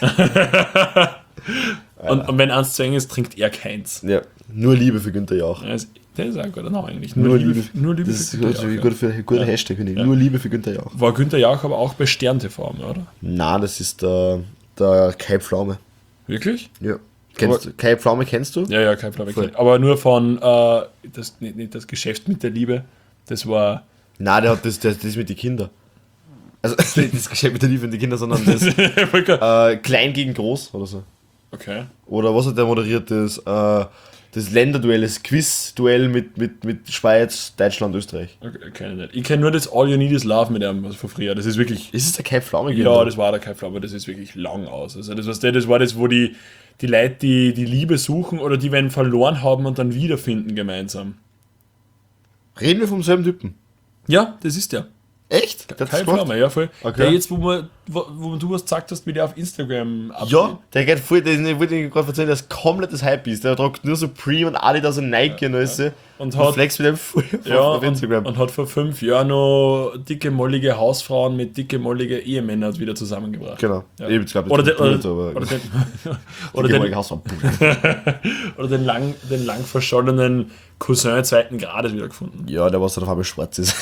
und, und wenn eins zu eng ist, trinkt er keins. Ja, nur Liebe für Günther Jauch. Das ist, das ist ein guter Name eigentlich. Nur, Liebe, nur Liebe das ist für Günther ein Jauch. guter, für, ein guter Ja. Hashtag, finde ich. Nur Liebe für Günther Jauch. War Günther Jauch aber auch bei Stern T V, oder? Nein, das ist der, der Kai Pflaume. Wirklich? Ja. Kennst du, Kai Pflaume kennst du? Ja, ja, kein Problem. Voll. Aber nur von, äh, das, nicht, nicht das Geschäft mit der Liebe, das war... Nein, der hat das, das, das mit den Kindern. Also nicht das Geschäft mit der Liebe und die Kinder, sondern das okay. äh, Klein gegen Groß oder so. Okay. Oder was hat der moderiert? Das, äh, das Länderduell, das Quiz-Duell mit, mit, mit Schweiz, Deutschland, Österreich. okay kenn ich nicht. Ich kenne nur das All You Need Is Love mit dem, also von früher. Das ist wirklich... Ist es der Kai Pflaume? Ja, das war der Kai Pflaume, aber das ist wirklich lang aus. Also das, was der, das war das, wo die, die Leute die, die Liebe suchen oder die werden verloren haben und dann wiederfinden gemeinsam. Reden wir vom selben Typen? Ja, das ist der. Echt? Der hat's Kai gemacht? Pflaume, ja voll. Okay. Der jetzt, wo, man, wo, wo du was gesagt hast, wie der auf Instagram abgeht. Ja, der geht voll, den ich wollte gerade erzählen, der ist komplettes Hype ist. Der tragt nur Supreme und Adidas und Nike und alles. Und Und hat- flex mit dem voll Ja, auf Instagram. Und, und hat vor fünf Jahren noch dicke, mollige Hausfrauen mit dicke, mollige Ehemännern wieder zusammengebracht. Genau. Ja. Ich glaube, Oder, den, oder, Blut, aber oder, den, oder oder, den, den, oder den, lang, den lang verschollenen Cousin zweiten Grades wieder gefunden. Ja, der was dann auf einmal schwarz ist.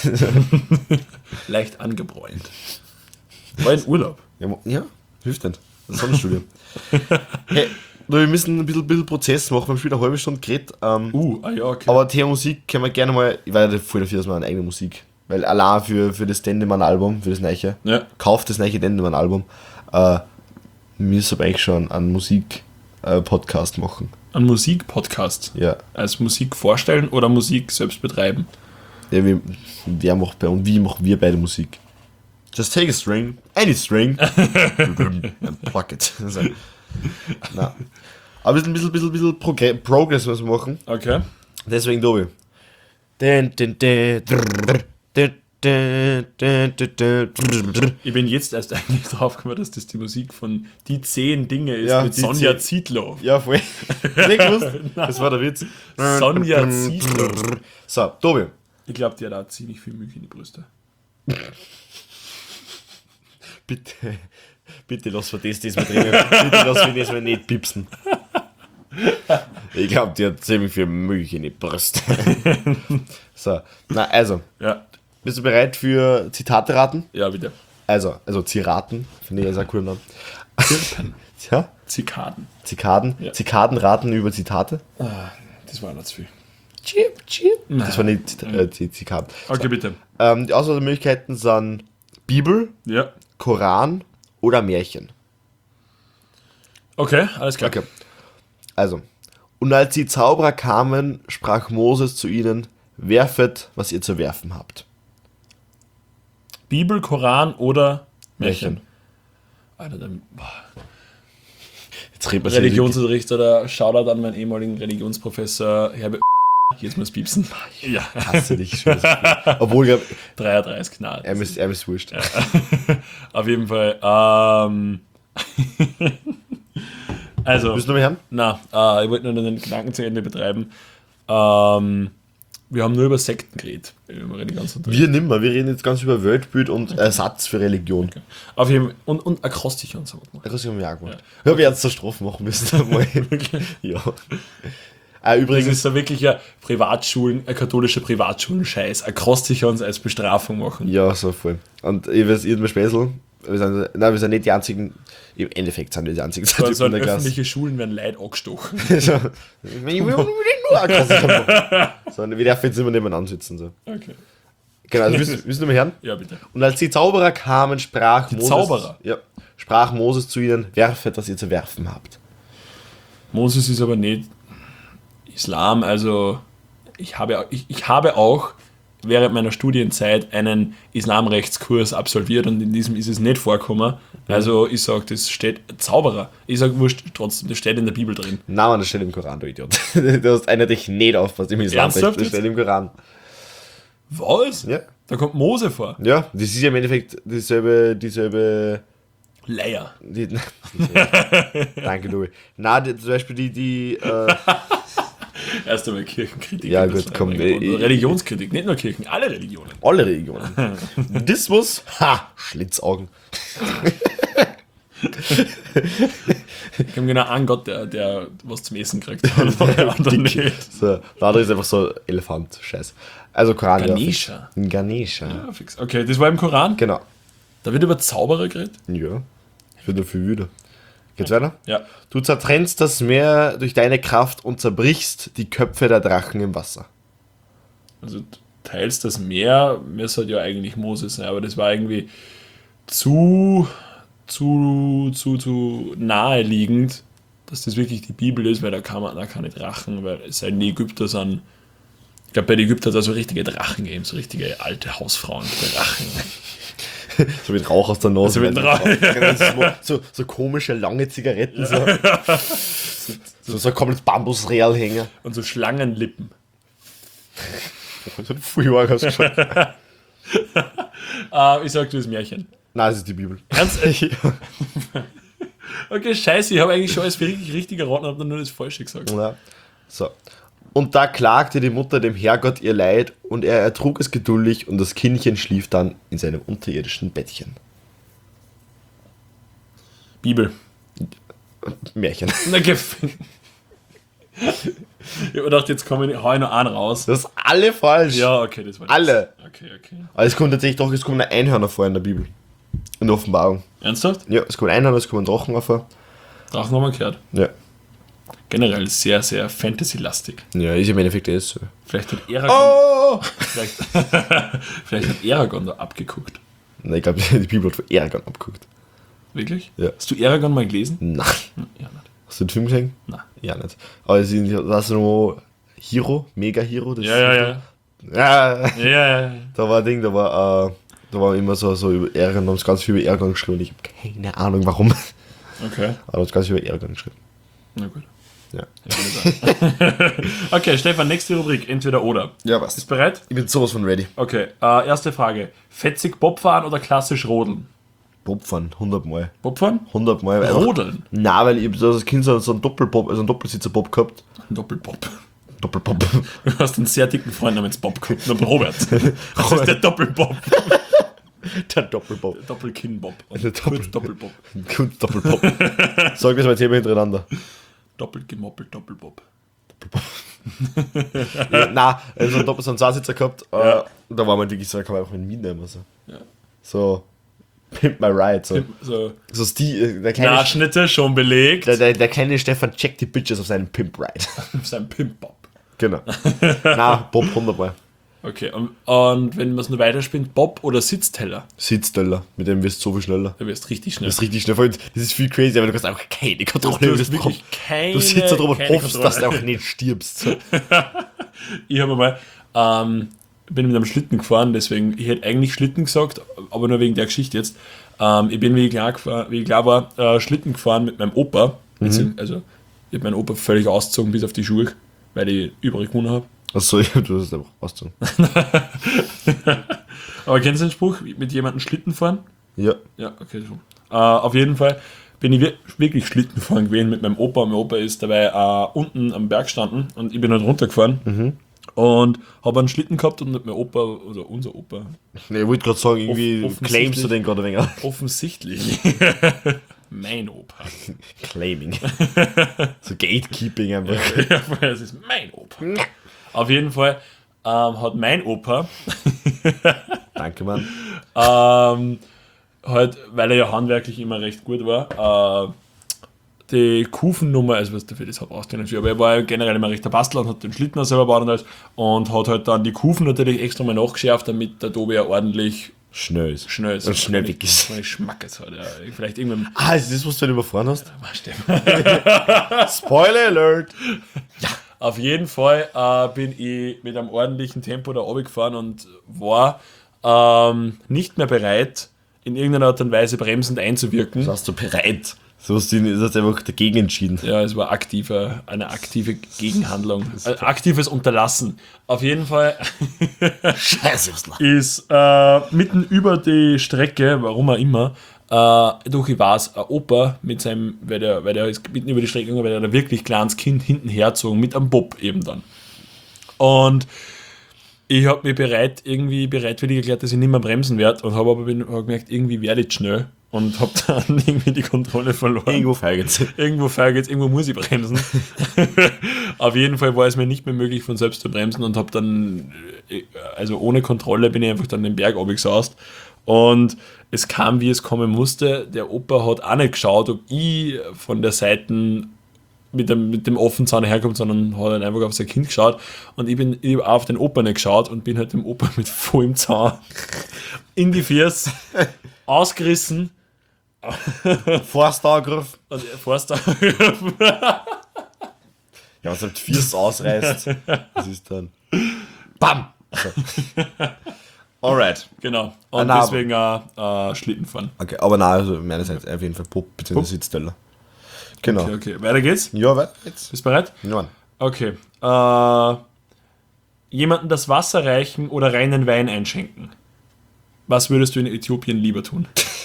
Leicht angebräunt. War in Urlaub. ja, mo- ja, hilft nicht. Das ist Sonnenstudio. Hey, du, wir müssen ein bisschen, bisschen Prozess machen. Wir haben schon wieder eine halbe Stunde geredet. Ähm, Uh, ah ja, okay. Aber Thema Musik können wir gerne mal. Ich war ja voll dafür, dass wir eine eigene Musik. Weil allein für, für das Dendemann-Album, für das neue, Ja. kauft das neue Dendemann-Album, äh, müssen wir eigentlich schon einen Musik-Podcast machen. Ein Musikpodcast. Ja. Als Musik vorstellen oder Musik selbst betreiben. Ja, wie, wer macht bei uns, wie machen wir beide Musik? Just take a string, any string, and pluck it. Also, na. Aber ein bisschen, bisschen, bisschen Progr Progress müssen wir machen. Okay. Deswegen, Dobi. Dun, dun, dun, drrr, dun, dun, dun, dun, dun, drrr. Ich bin jetzt erst eigentlich drauf gekommen, dass das die Musik von Die zehn Dinge ist Ja, mit die Sonja zehn- Zietlow. Ja, voll. Nicht gewusst? Das war der Witz. Sonja Zietlow. So, Tobi. Ich glaube, die hat auch ziemlich viel Milch in die Brüste. Bitte, bitte lass wir das diesmal drinnen. Bitte lass wir das mal nicht pipsen. Ich glaube, die hat ziemlich viel Milch in die Brust. So, na also, Ja, bist du bereit für Zitate raten? ja, bitte. Also, also Ziraten, finde ich ja sehr cool im Namen. Tja, Zikaden. Zikaden. Ja. Zikaden raten über Zitate. Ah, das war noch zu viel. Chip, chip. Das waren nicht Zita- äh, Z- Zikaden. Okay, bitte. Ähm, die Auswahlmöglichkeiten sind Bibel, Ja. Koran oder Märchen. Okay, alles klar. Okay. Also, und als die Zauberer kamen, sprach Moses zu ihnen, werfet, was ihr zu werfen habt. Bibel, Koran oder Märchen? Märchen. Alter, dann, boah. Jetzt redet man Religionsunterricht oder Shoutout an meinen ehemaligen Religionsprofessor Herbert. Jetzt muss piepsen. Ja. Ich hasse dich. Ich schwör's dir. Obwohl, ich glaub, drei A drei ist knall. er ist, er ist wurscht. Auf jeden Fall. Ähm, also, Willst du noch mal hören? na, äh, ich wollte nur den Gedanken zu Ende betreiben. Ähm, wir haben nur über Sekten geredet. Über Religionsunterricht. Wir nimmer. Wir reden jetzt ganz über Weltbild und Ersatz für Religion. Auf jeden Fall. Und, und Akrostiche und so. Das haben wir auch gemacht. Ja, wir jetzt zur Strophe machen müssen. Mal. Ja. Ah, Das übrigens, ist so wirklich ein Privatschulen, ein katholischer Privatschulen-Scheiß. Akrostiche uns als Bestrafung machen. ja, so voll. Und ich weiß, ich mir Späßel. Wir sind, nein, wir sind nicht die einzigen. Im Endeffekt sind wir die einzigen. So, so in an der Klasse. öffentliche Schulen werden Leute angestochen. So, ich will nur Akrostiche machen. So, wir dürfen jetzt immer nebeneinander sitzen. So. Okay. Genau, also willst, willst du noch mal hören? Ja, bitte. Und als die Zauberer kamen, sprach Moses, Zauberer? Ja, sprach Moses zu ihnen, werfet, was ihr zu werfen habt. Moses ist aber nicht Islam, also ich habe, ich, ich habe auch während meiner Studienzeit einen Islamrechtskurs absolviert und in diesem ist es nicht vorgekommen. Also ich sage, das steht Zauberer. Ich sage, wurscht, trotzdem, das steht in der Bibel drin. Nein, Mann, das steht im Koran, du Idiot. Du hast eindeutig nicht aufpasst im Islam. Ernsthaft Das jetzt? steht im Koran. Was? Ja. Da kommt Mose vor. Ja, das ist ja im Endeffekt dieselbe, dieselbe. Leier. Die, danke, Louis. Nein, die, zum Beispiel die, die. Äh, Erst einmal Kirchenkritik. Ja, und gut, das komm, und äh, Religionskritik, nicht nur Kirchen, alle Religionen. alle Religionen. Buddhismus, ha, Schlitzaugen. Ich habe genau einen Gott, der, der was zum Essen kriegt. Und der andere nicht. So, der andere ist einfach so Elefant, scheiß. Also Koran. Ganesha. Ja, Ganesha. Ja, fix. Okay, das war im Koran. Genau. Da wird über Zauberer geredet. Ja, ich bin dafür wieder. Geht's weiter? Ja. Du zertrennst das Meer durch deine Kraft und zerbrichst die Köpfe der Drachen im Wasser. Also du teilst das Meer, müsste ja eigentlich Moses sein, aber das war irgendwie zu, zu, zu, zu naheliegend, dass das wirklich die Bibel ist, weil da kann man da keine Drachen, weil es sei denn, die Ägypter sind. Ich glaube, bei den Ägyptern hat es so richtige Drachen gegeben, so richtige alte Hausfrauen, Drachen. So mit Rauch aus der Nase. So mit Rauch. so, so, so komische, lange Zigaretten. So, so, so, so ein komplettes Bambusreal hängen. Und so Schlangenlippen. So ein Frühjahr hast du gesagt. Äh, ich sag, du das Märchen. Nein, es ist die Bibel. Ernst? Okay, scheiße, ich habe eigentlich schon alles für richtig, richtig erraten, habe dann nur das Falsche gesagt. Ja. So. Und da klagte die Mutter dem Herrgott ihr Leid und er ertrug es geduldig und das Kindchen schlief dann in seinem unterirdischen Bettchen. Bibel. Märchen. Na, gef- Ich hab mir gedacht, jetzt komme ich, hau ich noch einen raus. Das ist alle falsch. Ja, okay, das war das. Alle. Okay, okay. Aber es kommt tatsächlich doch, es kommen Einhörner vor in der Bibel. In der Offenbarung. Ernsthaft? Ja, es kommen Einhörner, es kommen Drachen vor. Drachen haben wir gehört. Ja. Generell sehr, sehr Fantasy-lastig. Ja, ist im Endeffekt eh so. Vielleicht hat Eragon, Oh! vielleicht, vielleicht hat Eragon da abgeguckt. Nein, ich glaube, die Bibel hat von Eragon abgeguckt. Wirklich? Ja. Hast du Eragon mal gelesen? Nein. Hm, Ja, nicht. Hast du den Film gesehen? Nein. Ja, nicht. Aber es ist, hast du noch Hero? Mega Hero? Das Ja, ja, ja. Ja, Ja, ja, ja. da war ein Ding, da war, äh, da war immer so, so über Eragon, da haben sie ganz viel über Eragon geschrieben und ich habe keine Ahnung warum. Okay, Aber da haben sie ganz viel über Eragon geschrieben. na gut. Ja. Okay, Stefan, nächste Rubrik, entweder oder. Ja, was? Bist du bereit? Ich bin sowas von ready. Okay, äh, erste Frage. Fetzig Bob fahren oder klassisch rodeln? Bobfahren, hundert Mal. Bob fahren? hundert Mal. Einfach- Rodeln? Nein, weil ich hab so als Kind so so einen Doppelbob, also einen Doppelsitzer-Bob gehabt. Ein Doppelbob. Doppelbob. Du hast einen sehr dicken Freund namens Bob gehabt, namens Robert. Das ist der Doppelbob. Der Doppelbob. Doppelkinn-Bob. Der Doppel- Kurz Doppelbob. Gut, Doppelbob. Sag das mal Thema hintereinander. Doppelt gemoppelt Doppelbob. Ja, nein, also so einen Doppel- so einen Zweisitzer gehabt. Ja. Äh, da war man wirklich so, da kann man einfach mitnehmen. So. Ja. so Pimp my ride. So, So, so Stil, der, kleine, Nachschnitte schon belegt. der, der, der kleine Stefan checkt die Bitches auf seinen Pimp Ride. Sein Pimp-Bob. Genau. Na, Bob hundert Mal. Okay, und, und wenn man es nur weiterspinnt, Bob oder Sitzteller? Sitzteller, mit dem wirst du so viel schneller. Da wirst du richtig schnell. Das ist richtig schnell. Vor allem, das ist viel crazy, aber du kannst einfach keine Kontrolle Du über hast das wirklich bekommen. keine, Du sitzt da drüber und keine hoffst, dass du Kontrolle. auch nicht stirbst. So. Ich habe mal, ähm, bin mit einem Schlitten gefahren, deswegen, ich hätte eigentlich Schlitten gesagt, aber nur wegen der Geschichte jetzt. Ähm, ich bin, wie ich klar, gefahren, wie ich klar war, äh, Schlitten gefahren mit meinem Opa. Mhm. Also, ich habe meinen Opa völlig ausgezogen bis auf die Schuhe, weil ich übrig gewonnen habe. Achso, ja, du hast es einfach ausgezogen. Aber kennst du den Spruch, mit jemandem Schlitten fahren? Ja. Ja, okay, schon. Äh, auf jeden Fall bin ich wir- wirklich Schlitten fahren gewesen mit meinem Opa. Mein Opa ist dabei äh, unten am Berg gestanden und ich bin halt runtergefahren. Mhm. Und habe einen Schlitten gehabt und mein Opa, oder unser Opa, Nee, ich wollte gerade sagen, irgendwie Off- claimst du den gerade ein wenig. offensichtlich, mein Opa. Claiming. So Gatekeeping einfach. Ja, das ist mein Opa. Auf jeden Fall ähm, hat mein Opa Danke, Mann. ähm, halt, weil er ja handwerklich immer recht gut war, äh, die Kufennummer, also was dafür das hat auskennen, aber er war ja generell immer recht der Bastler und hat den Schlitten auch selber gebaut und alles und hat halt dann die Kufen natürlich extra mal nachgeschärft, damit der Tobi ja ordentlich Schnell ist. schnell ist. Und schnell weg ist. Wenn ich Schmackes hat, ja. Vielleicht irgendwann. Ah, ist das, was du halt überfahren hast? Stimmt. Spoiler Alert! Auf jeden Fall äh, bin ich mit einem ordentlichen Tempo da runtergefahren und war ähm, nicht mehr bereit, in irgendeiner Art und Weise bremsend einzuwirken. Warst du bereit? So hast du das einfach dagegen entschieden. Ja, es war aktive, eine aktive Gegenhandlung. Ein aktives Unterlassen. Auf jeden Fall Scheiße. ist äh, mitten über die Strecke, warum auch immer, äh, durch ich weiß, ein Opa mit seinem, weil der, weil der ist mitten über die Strecke gegangen, weil der ein wirklich kleines Kind hinten herzogen, mit einem Bob eben dann. Und ich habe mich bereit, irgendwie bereitwillig erklärt, dass ich nicht mehr bremsen werde und habe aber bin, hab gemerkt, irgendwie werde ich schnell und habe dann irgendwie die Kontrolle verloren. Irgendwo feigert. Irgendwo fahre ich jetzt, irgendwo muss ich bremsen. Auf jeden Fall war es mir nicht mehr möglich, von selbst zu bremsen und habe dann, also ohne Kontrolle bin ich einfach dann den Berg runtergesaust. Und es kam, wie es kommen musste. Der Opa hat auch nicht geschaut, ob ich von der Seite mit dem, mit dem offenen Zahn herkommt, sondern hat halt einfach auf sein Kind geschaut. Und ich bin ich hab auch auf den Opa nicht geschaut und bin halt dem Opa mit vollem Zahn in die Füße ausgerissen. Forster angegriffen. Und er Forster. Ja, was halt Fiers ausreißt. Das ist dann. Bam! So. Alright. Genau. Und Ah, na, deswegen auch äh, Schlitten fahren. Okay, aber nein, also meinerseits auf jeden Fall Pop bzw. Sitzteller. Genau. Okay, okay. Weiter geht's. Ja, weiter jetzt. Bist du bereit? Nein. Okay. Äh, jemandem das Wasser reichen oder reinen Wein einschenken? Was würdest du in Äthiopien lieber tun?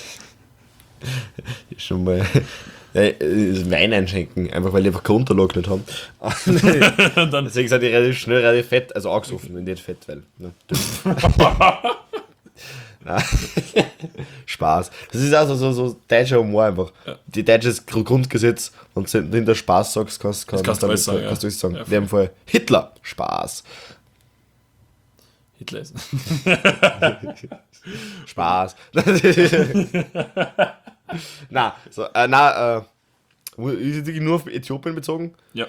Schon mal äh, Wein einschenken, einfach weil die einfach keine Unterlage nicht haben. Und dann, Deswegen sind die relativ schnell relativ fett, also angesoffen, nicht fett, weil. Ne, Nein. Spaß. Das ist also so, so deutscher Humor einfach. Ja. Die deutsches Grundgesetz und wenn du hinter Spaß sagst, kannst, kannst, kannst du alles sagen, kannst du ja. alles sagen. Ja, In dem Fall Hitler, Spaß. Hitler ist. Spaß. na, so, äh, na, äh, ist es wirklich nur auf Äthiopien bezogen? Ja.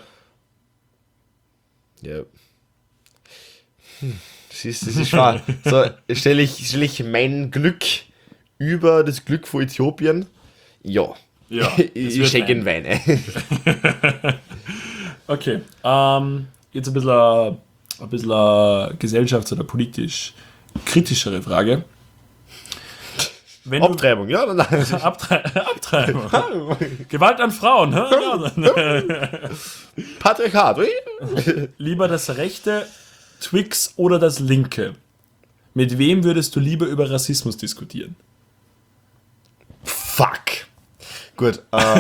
Ja. Hm, das ist, das ist schwer. So, stelle ich, stell ich mein Glück über das Glück von Äthiopien? Ja. Ja, es ich wird schenke ein. einen Wein. Okay. Ähm, jetzt ein bisschen, äh, ein bisschen äh, gesellschafts- oder politisch kritischere Frage. Wenn du- Abtreibung, ja oder nein? Abtre Abtreibung. Gewalt an Frauen. Hä? Ja, dann, Patriarchat, ui. lieber das rechte Twix oder das linke? Mit wem würdest du lieber über Rassismus diskutieren? Fuck. Gut, äh.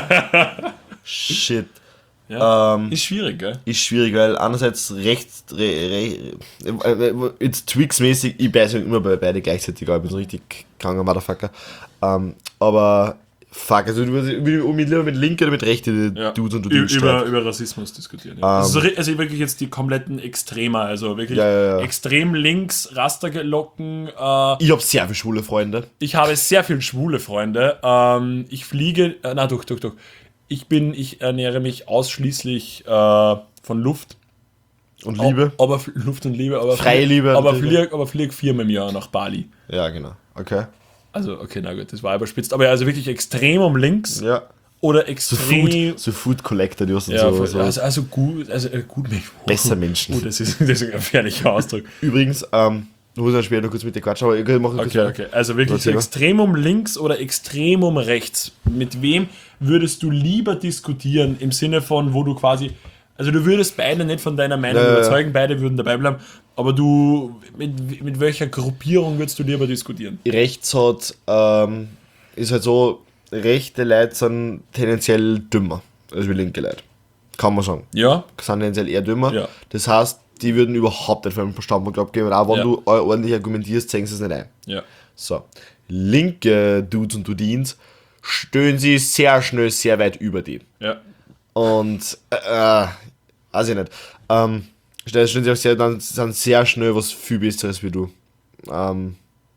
Shit. Ja. Ähm, Ist schwierig, gell? ist schwierig, weil einerseits rechts, re, re, äh, jetzt Twix-mäßig, ich beiße immer bei beide gleichzeitig, aber ich bin so richtig kranker Motherfucker. Ähm, aber fuck, also du würdest mit, lieber mit linke oder mit rechte Ja. Dudes und du Ü- Dudes über, streiten. über Rassismus diskutieren. Ja. Also, so, ri- also wirklich jetzt die kompletten Extremer, also wirklich Ja, ja, ja. extrem links, Rasterlocken. Äh, Ich hab sehr viele schwule Freunde. ich habe sehr viele schwule Freunde. Ähm, ich fliege, äh, na doch, doch, doch. Ich bin, ich ernähre mich ausschließlich äh, von Luft. Und Liebe. Aber f- Luft und Liebe, aber Freie flieg- Liebe Aber natürlich. flieg, aber flieg viermal im Jahr nach Bali. Ja, genau. Okay. Also, okay, na gut, das war überspitzt. Aber also wirklich extrem um links Ja. oder So extrem. Food, so Food Collector, die hast Ja, so, voll- so also, also gut, also äh, gut Mensch. besser Menschen. Oh, das ist, das ist ein gefährlicher Ausdruck. Übrigens, ähm, du musst dann später noch kurz mit dir quatschen, aber ich kann machen Okay, okay. Also wirklich Was so immer. extrem um links oder extrem um rechts. Mit wem würdest du lieber diskutieren im Sinne von, wo du quasi, also du würdest beide nicht von deiner Meinung Ja, ja, ja. überzeugen, beide würden dabei bleiben, aber du, mit, mit welcher Gruppierung würdest du lieber diskutieren? Rechts hat, ähm, ist halt so, rechte Leute sind tendenziell dümmer als wie linke Leute. Kann man sagen. Ja? Sind tendenziell eher dümmer. Ja. Das heißt, die würden überhaupt nicht für einen Standpunkt abgeben. Und auch wenn Ja. du ordentlich argumentierst, zeigen sie es nicht ein. Ja. So. Linke Dudes und Dudins stellen sie sehr schnell sehr weit über die. Ja. Und, äh, äh, weiß ich nicht. Ähm, stellen stellen sie auch sehr, dann sind sehr schnell was viel Besseres wie du. Ähm,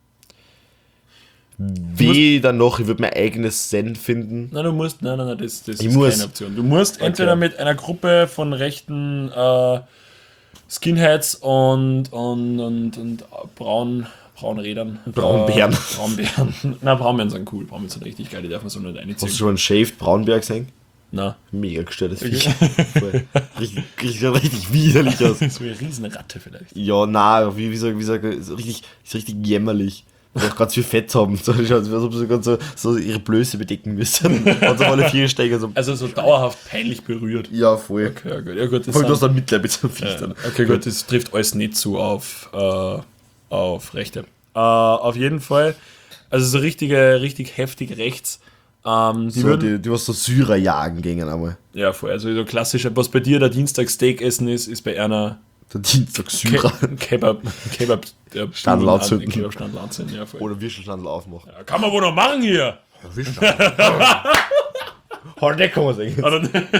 wie dann noch, ich würde mein eigenes Zen finden. Nein, du musst, nein, nein, nein, das, das Ich ist muss. keine Option. Du musst entweder Okay. mit einer Gruppe von rechten äh, Skinheads und, und, und, und braun, Braunrädern. Braunbären. Äh, Braunbären. Na, Braunbären sind cool. Braunbären sind richtig geil, die darf man so nicht Hast einziehen. du schon einen Shaved Braunberg gesehen? Na. Mega gestörtes Viech. Voll. Richtig, richtig, richtig widerlich aus. So eine Riesenratte vielleicht. Ja, na, wie, wie sag, wie sag, so richtig, ist richtig jämmerlich. Und auch ganz viel Fett haben. So, schaut, als ob sie ganz so, so ihre Blöße bedecken müssen. Und so alle vier steigen. So. Also so dauerhaft peinlich berührt. Ja, voll. Okay, ja gut. Ja, gut das Voll, du hast sind, dann Mitleid mit so einem Viech ja, dann. okay, gut, das trifft alles nicht zu auf, äh, auf Rechte. Äh, auf jeden Fall, also so richtige, richtig heftig rechts. Ähm, die So, würden, die, die was so Syrer jagen gingen einmal. ja, voll, also so klassischer, was bei dir der Dienstag Steak essen ist, ist bei einer Der Dienstag Syrer. Ke Kebab, Kebab, der Standel anzünden. Kebab Standel anzünden, ja, voll. Oder Würstelstandel aufmachen. Ja, kann man wohl noch machen hier. Halt, der kann man sagen. Oder,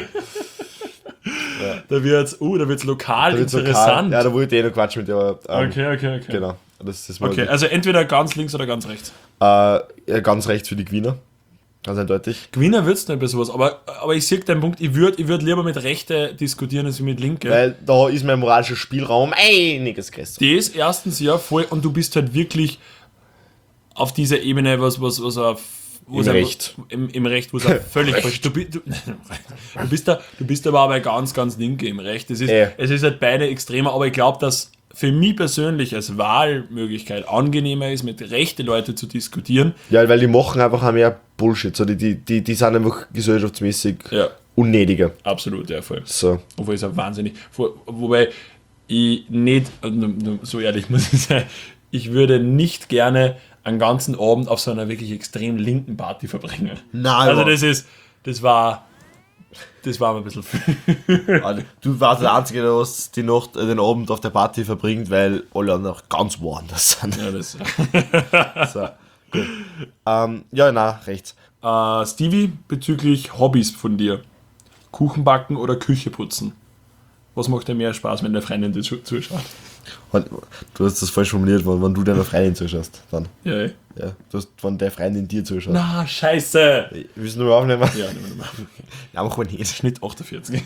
Da wird's, uh, da wird's lokal Da wird's interessant. lokal. Ja, da wollte ich eh noch quatschen mit dir. Aber, ähm, Okay, okay, okay. Genau. Das, das war Okay, also entweder ganz links oder ganz rechts. äh, ja, ganz rechts für die Gewinner. Ganz eindeutig. Gewinner wird's nicht bei sowas, aber, aber ich sehe deinen Punkt, ich würde ich würd lieber mit Rechte diskutieren als mit Linke. Weil da ist mein moralischer Spielraum einiges größer. Das erstens ja voll und du bist halt wirklich auf dieser Ebene, was, was, was auf wo Im es Recht. Einfach, im, Im Recht, wo es auch völlig falsch du, bi- du, du bist da, du bist aber bei ganz, ganz linke im Recht. Es ist, Äh. es ist halt beide extremer, aber ich glaube, dass für mich persönlich als Wahlmöglichkeit angenehmer ist, mit rechte Leute zu diskutieren. Ja, weil die machen einfach auch mehr Bullshit. So, die, die, die, die sind einfach gesellschaftsmäßig Ja, unnötiger. absolut, ja, voll. So. Obwohl es auch wahnsinnig. Wo, wobei ich nicht, also so ehrlich muss ich sein, ich würde nicht gerne einen ganzen Abend auf so einer wirklich extrem linken Party verbringen. Nein, Also das ist, das war, das war mir ein bisschen viel. Also, du warst der Einzige, der was die Nacht, äh, den Abend auf der Party verbringt, weil alle anderen ganz woanders sind. Ja, das, So, gut. Ähm, ja, na, rechts. äh, Stevie, bezüglich Hobbys von dir. Kuchen backen oder Küche putzen? Was macht dir mehr Spaß, wenn der Freundin dir zu- zuschaut? Und du hast das falsch formuliert, wenn, wenn du deiner Freundin zuschaust. Dann. Ja, ey. Ja, du hast, wenn der Freundin dir zuschaut. Na, scheiße! Willst du nur aufnehmen? Ja, nehmen wir mal. Ja, mach mal nicht. Schnitt achtundvierzig.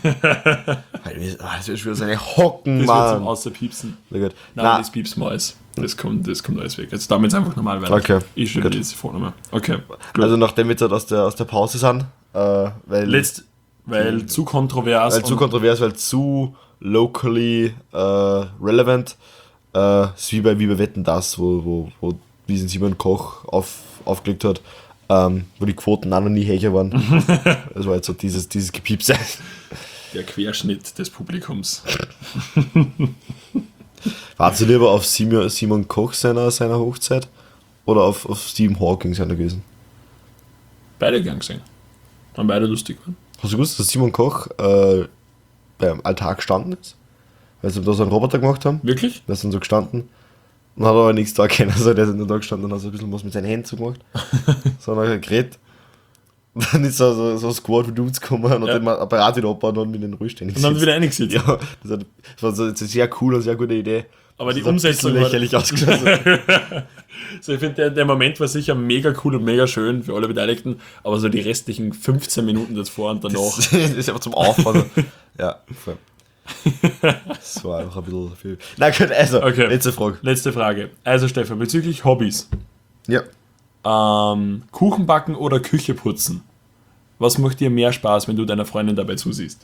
Das wird schon so eine Hocken, Das wird zum Mann. Außerpiepsen. Na gut. Nein, Na, das piepst mal alles. Das kommt, das kommt alles weg. Jetzt damit einfach normal weiter. Okay, Ich gut. stelle jetzt die Vornummer. Okay. Gut. also nachdem wir jetzt halt aus der, aus der Pause sind, äh, weil, Letzt, weil zu kontrovers. weil zu und- kontrovers, weil zu locally äh, relevant, äh, ist wie bei, wie bei Wetten das, wo, wo, wo diesen Simon Koch auf, aufgelegt hat, ähm, wo die Quoten auch noch nie höher waren. Das war jetzt so dieses, dieses Gepiepse. der Querschnitt des Publikums. Warst du lieber auf Simon, Simon Koch seiner, seiner Hochzeit oder auf, auf Stephen Hawking seiner gewesen? Beide gern gesehen. Haben beide lustig waren. Hast du gewusst, dass Simon Koch äh, beim Altar gestanden ist? Weil sie da so einen Roboter gemacht haben, Wirklich? der ist dann so gestanden und hat aber nichts da können. Also der ist nur da gestanden und hat so ein bisschen was mit seinen Händen so gemacht. So hat er geredet. Und dann ist so, so, so ein Squad von Dudes gekommen und Ja. hat den Apparat wieder abgebaut und mit den Ruheständigen Und dann wieder eingesetzt. Ja, das, hat, das war so eine sehr coole und sehr gute Idee. Aber die Das hat ein Umsetzung bisschen war- lächerlich ausgeschaut. So, ich finde, der, der Moment war sicher mega cool und mega schön für alle Beteiligten, aber so die restlichen fünfzehn Minuten davor und danach. Das ist einfach zum Aufpassen. Ja, voll. Das war einfach ein bisschen viel. Na gut, also, Okay. letzte Frage. Letzte Frage. Also Stefan, bezüglich Hobbys. Ja. Ähm, Kuchen backen oder Küche putzen? Was macht dir mehr Spaß, wenn du deiner Freundin dabei zusiehst?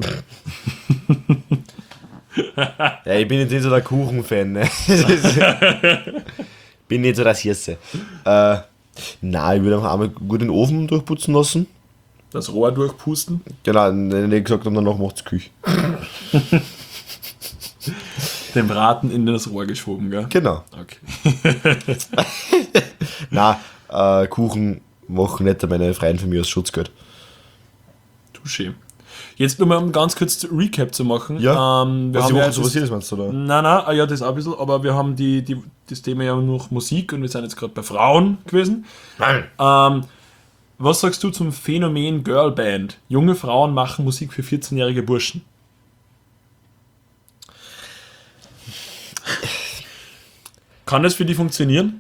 Ja, ich bin jetzt nicht so der Kuchen-Fan, ne? Das ist- bin nicht so das Hirse. Äh, nein, ich würde einfach einmal gut den Ofen durchputzen lassen. Das Rohr durchpusten? Genau, wenn die gesagt haben, danach macht's Küche. Den Braten in das Rohr geschoben, gell? Genau. Okay. Nein, äh, Kuchen machen nicht meine Freien für mich als Schutzgeld. Touché. Jetzt nur mal, um ganz kurz zu Recap zu machen. Ja. Ähm, wir Was haben die ja Woche so das- passiert ist, meinst du, oder? Nein, nein, ah, ja, das auch ein bisschen, aber wir haben die, die, das Thema ja noch Musik und wir sind jetzt gerade bei Frauen gewesen. Nein. Ähm, was sagst du zum Phänomen Girlband? Junge Frauen machen Musik für vierzehnjährige Burschen. Kann das für die funktionieren?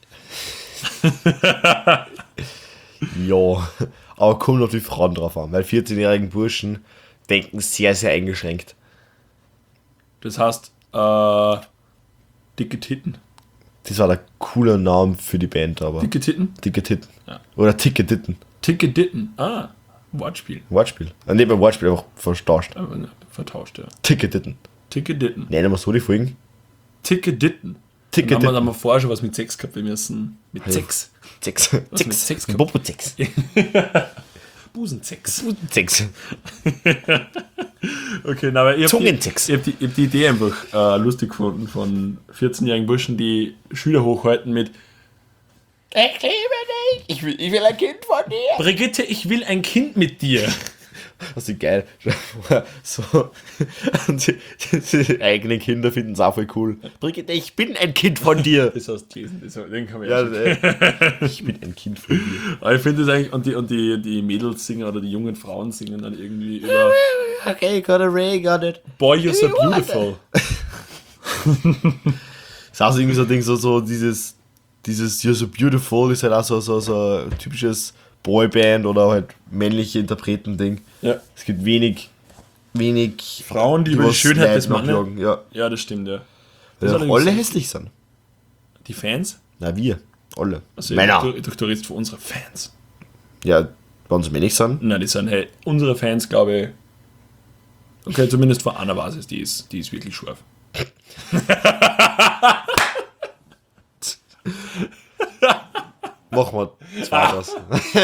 Ja, aber kommt auf die Frauen drauf an, weil vierzehnjährigen Burschen denken sehr, sehr eingeschränkt. Das heißt, äh, dicke Titten. Das war der coole Name für die Band, aber. Dicke Titten? Dicke Titten. Ja. Oder Ticke Titten. Dicke Titten. Ah. Wortspiel. Wortspiel. Äh, nicht beim Wortspiel, einfach vertauscht. Aber ne, vertauscht, ja. Ticketitten. Ticketitten. Nennen wir so die Folgen? Ticketitten. Dann haben wir, Ticketitten. haben wir vorher schon was mit Sex gehabt. Wir müssen mit Sex. Sex. mit Sex. Sex gehabt? Bobo-Sex. Busensex. Sex. Okay, na, aber ich habe die, Zungensex. ich hab die, ich hab die Idee einfach äh, lustig gefunden von vierzehnjährigen Burschen, die Schüler hochhalten mit Ich liebe dich. Ich will, ich will ein Kind von dir. Brigitte, ich will ein Kind mit dir. Das ist geil. So. Und die, die, die eigenen Kinder finden es auch voll cool. Brigitte, ich bin ein Kind von dir. Das hast du gelesen, das, den kann man Ja, ja, äh, ich bin ein Kind von dir. Aber ich finde das eigentlich, und die, und die, die Mädels singen oder die jungen Frauen singen dann irgendwie über Okay, got a ray, got it. Boy, you're so beautiful. Das ist auch so irgendwie so ein Ding, so, so dieses, dieses You're so beautiful ist halt auch so, so, so ein typisches Boyband oder halt männliche Interpreten-Ding. Ja. Es gibt wenig, wenig Frauen, die über die was Schönheit des Leid Mannes. nachjagen, ja. Ja, das stimmt, ja. Weil Das auch allerdings- alle hässlich sind. Die Fans? Na, wir. Alle. Also Männer. Ich, ich, ich, du redest von unseren Fans. Ja, wenn sie männlich sind. Nein, die sind, hey, unsere Fans, glaube ich. Okay, zumindest von Anna Basis, die ist, die ist wirklich scharf. Machen wir zwei draus.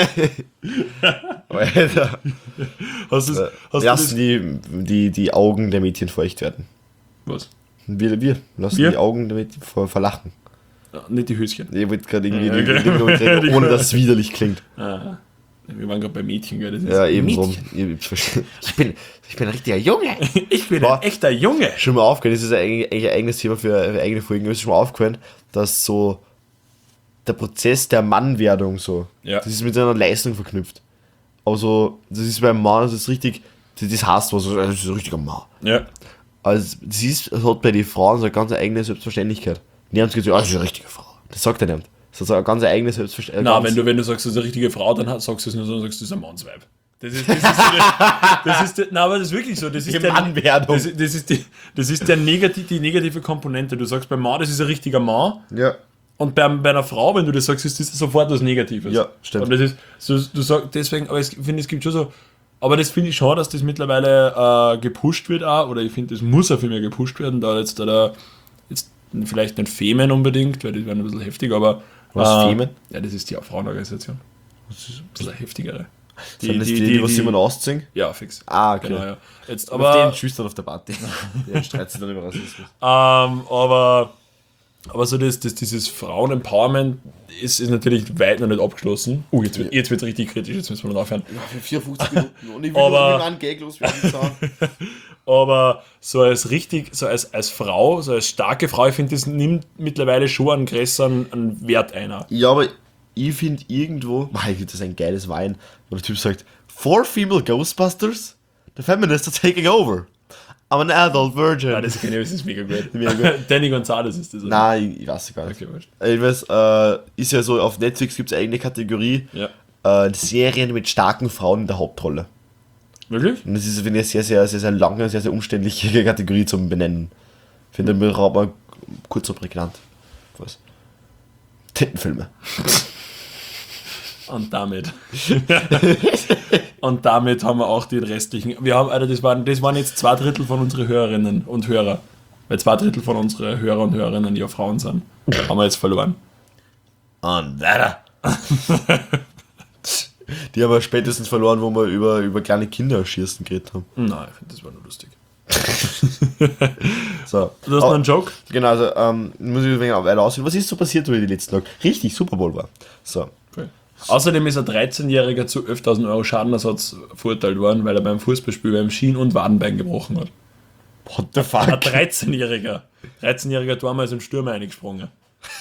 Alter. Hast, du's, hast du Lassen das? die, die, die Augen der Mädchen feucht werden. Was? Wir, wir lassen Wir? die Augen der Mädchen ver- verlachen. Ja, nicht die Höschen. Ich wollte gerade irgendwie, Okay. die- die- die- ohne dass es widerlich klingt. Ah, wir waren gerade bei Mädchen, gell? Das ist Ja, eben so. Mädchen. Ich bin, ich bin ein richtiger Junge. Ich bin Boah. ein echter Junge. Schon mal aufgefallen, das ist eigentlich eigentlich ein eigenes Thema für eine eigene Folgen. Mir ist schon mal aufgefallen, dass so der Prozess der Mannwerdung so, Ja. das ist mit seiner Leistung verknüpft. Also, das ist beim Mann, das ist richtig, das, das heißt was, das ist ein richtiger Mann. Ja. Also, das ist, das hat bei den Frauen so eine ganz eigene Selbstverständlichkeit. Die haben gesagt, ah, das ist eine richtige Frau. Das sagt er nicht. Das hat so eine ganz eigene Selbstverständlichkeit. Na, wenn du, wenn du sagst, das ist eine richtige Frau, dann hat- sagst du es nur so, dann sagst du, das ist ein Mannsweib. Das ist, das ist, so der, das ist der, na, aber das ist wirklich so. Das ist Die der, Mannwerdung. das, ist- das ist, die, das ist der negativ, die negative Komponente. Du sagst beim Mann, das ist ein richtiger Mann. Ja. Und bei, bei einer Frau, wenn du das sagst, ist das sofort was Negatives. Ja, stimmt. Und das ist, so, du sagst deswegen, aber ich finde, es gibt schon so, aber das finde ich schon, dass das mittlerweile äh, gepusht wird auch, oder ich finde, das muss auch viel mehr gepusht werden, da jetzt, da, da jetzt vielleicht nicht Femen unbedingt, weil die werden ein bisschen heftig, aber Was, äh, Femen? Ja, das ist die Frauenorganisation. Das ist ein bisschen heftigere. Sind das die, die, was immer ausziehen? Ja, fix. Ah, okay. Genau, ja. Jetzt, Aber aber, auf den schüchtern auf der Party. Der streitet sich dann über Rassismus. ähm, aber, aber so das, das, dieses Frauen-Empowerment ist, ist natürlich weit noch nicht abgeschlossen. Oh, jetzt wird jetzt wird's richtig kritisch, jetzt müssen wir noch aufhören. Ja, für vierundfünfzig Minuten. Und ich will Aber- nur einen Gag loswerden. Aber so als richtig, so als, als Frau, so als starke Frau, ich finde, das nimmt mittlerweile schon einen größeren einen Wert ein. Ja, aber ich finde irgendwo, Mach, das ist ein geiles Wein, wo der Typ sagt, four female Ghostbusters, the feminists are taking over. I'm an adult virgin. Ja, das, das ist mega gut. Mega gut. Danny Gonzalez ist das. oder? Nein, ich, ich weiß gar nicht. Okay, wurscht. Ich weiß, äh, ist ja so, auf Netflix gibt es eine eigene Kategorie, Ja. äh, Serien mit starken Frauen in der Hauptrolle. Wirklich? Und das ist, finde ich, eine sehr, sehr, sehr, sehr lange, sehr, sehr umständliche Kategorie zum Benennen. Ich finde, wir haben mal kurz und prägnant. Was? Tittenfilme. Und damit. Und damit haben wir auch den restlichen. Wir haben, Alter, das waren, das waren jetzt zwei Drittel von unseren Hörerinnen und Hörer. Weil zwei Drittel von unseren Hörer und Hörerinnen ja Frauen sind. Haben wir jetzt verloren. Und weiter. Die haben wir spätestens verloren, wo wir über, über kleine Kinder schießen geredet haben. Nein, ich finde, das war nur lustig. So. Du hast noch einen Joke? Genau, also ähm, muss ich ein wenig weiter ausführen. Was ist so passiert, wo ich die letzten Tage? Richtig, Super Bowl war. So. Okay. Außerdem ist ein dreizehnjähriger zu elftausend Euro Schadenersatz verurteilt worden, weil er beim Fußballspiel beim Schien- und Wadenbein gebrochen hat. What the Ein fuck? dreizehnjähriger. dreizehnjähriger Tormann ist im Stürmer eingesprungen.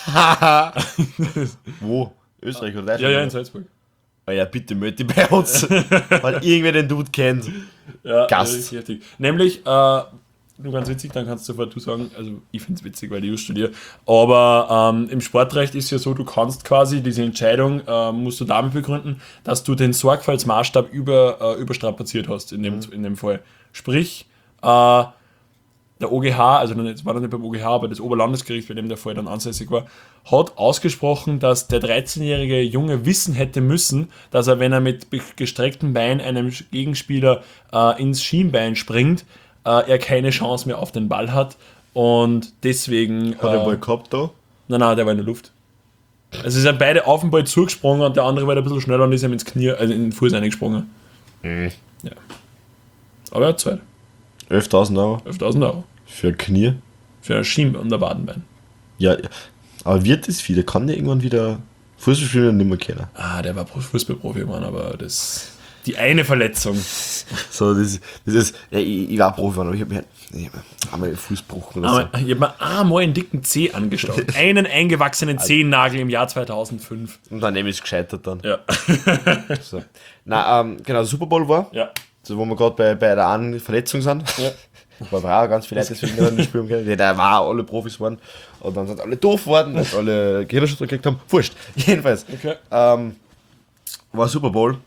Wo? Österreich oder Ja, Deutschland? ja, in Salzburg. Ah ja, bitte möchte bei uns. Weil irgendwer den Dude kennt. Ja, Gast. richtig heftig. Nämlich, äh, du ganz witzig, dann kannst du sofort du sagen, also ich finde es witzig, weil ich just studiere, aber ähm, im Sportrecht ist ja so, du kannst quasi diese Entscheidung, äh, musst du damit begründen, dass du den Sorgfaltsmaßstab über, äh, überstrapaziert hast in dem, in dem Fall. Sprich, äh, der O G H, also es war dann nicht beim O G H, aber das Oberlandesgericht, bei dem der Fall dann ansässig war, hat ausgesprochen, dass der dreizehnjährige Junge wissen hätte müssen, dass er, wenn er mit gestrecktem Bein einem Gegenspieler äh, ins Schienbein springt, äh, er keine Chance mehr auf den Ball hat und deswegen... Hat er äh, mal gehabt da? Nein, nein, der war in der Luft. Also sie sind beide auf den Ball zugesprungen und der andere war ein bisschen schneller und ist ihm ins Knie, also in den Fuß eingesprungen. Mhm. Ja. Aber er hat Zeit. elftausend Euro elftausend Euro. für Knie. Für ein Schienbein und ein Wadenbein. Ja, ja. Aber wird das wieder? Kann der irgendwann wieder Fußball spielen und nicht mehr können? Ah, der war Fußballprofi, Mann, aber das... Die eine Verletzung. So, das, das ist, ja, ich, ich war Profi, aber ich habe mir ich hab einmal den Fuß gebrochen oder so. Aber ich habe mir einmal einen dicken Zeh angestaut. Einen eingewachsenen Zehennagel im Jahr zweitausendfünf. Und daneben ist es gescheitert dann. Ja. So. Na, ähm, genau, Super Bowl war, Ja. so, wo wir gerade bei, bei der einen Verletzung sind. Ja. Weil wir auch ganz viele Leute deswegen nicht spielen können. Ja, da war alle Profis waren. Und dann sind alle doof geworden, weil sie alle Gehirnerschütterung gekriegt haben. Wurscht. Jedenfalls. Okay. Ähm, war Super Bowl.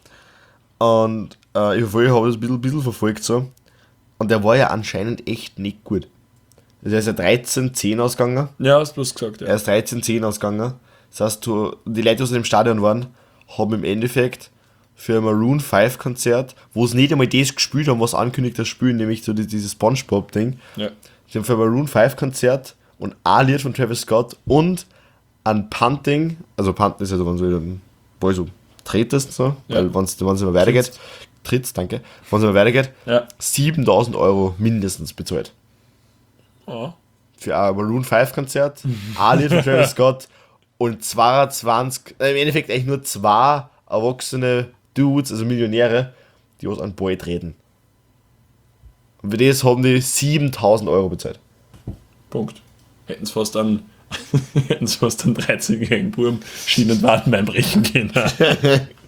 Und äh, ich habe das ein bisschen, bisschen verfolgt so. Und der war ja anscheinend echt nicht gut. Also er ist ja dreizehn zehn ausgegangen. Ja, hast du bloß gesagt, Er ja. ist dreizehn zehn ausgegangen. Das heißt, du, die Leute, die aus dem Stadion waren, haben im Endeffekt für ein Maroon fünf Konzert, wo sie nicht einmal das gespielt haben, was ankündigt das Spielen, nämlich so dieses SpongeBob-Ding. Ja. Die haben für ein Maroon fünf Konzert und ein Lied von Travis Scott und ein Punting, also Punten ist ja so, wenn du den Ball so tretest, so, Ja. weil wenn es immer weitergeht, trittst, danke, wenn es immer weitergeht, Ja. siebentausend Euro mindestens bezahlt. Oh. Für ein Maroon fünf Konzert, ein Lied von Travis Scott und zweiundzwanzig, äh, im Endeffekt eigentlich nur zwei erwachsene Dudes, also Millionäre, die was an Ball treten. Und für das haben die siebentausend Euro bezahlt. Punkt. Hätten sie fast dann hätten sie fast einen dreizehnjährigen Burm Schienen- und Wadenbein brechen können.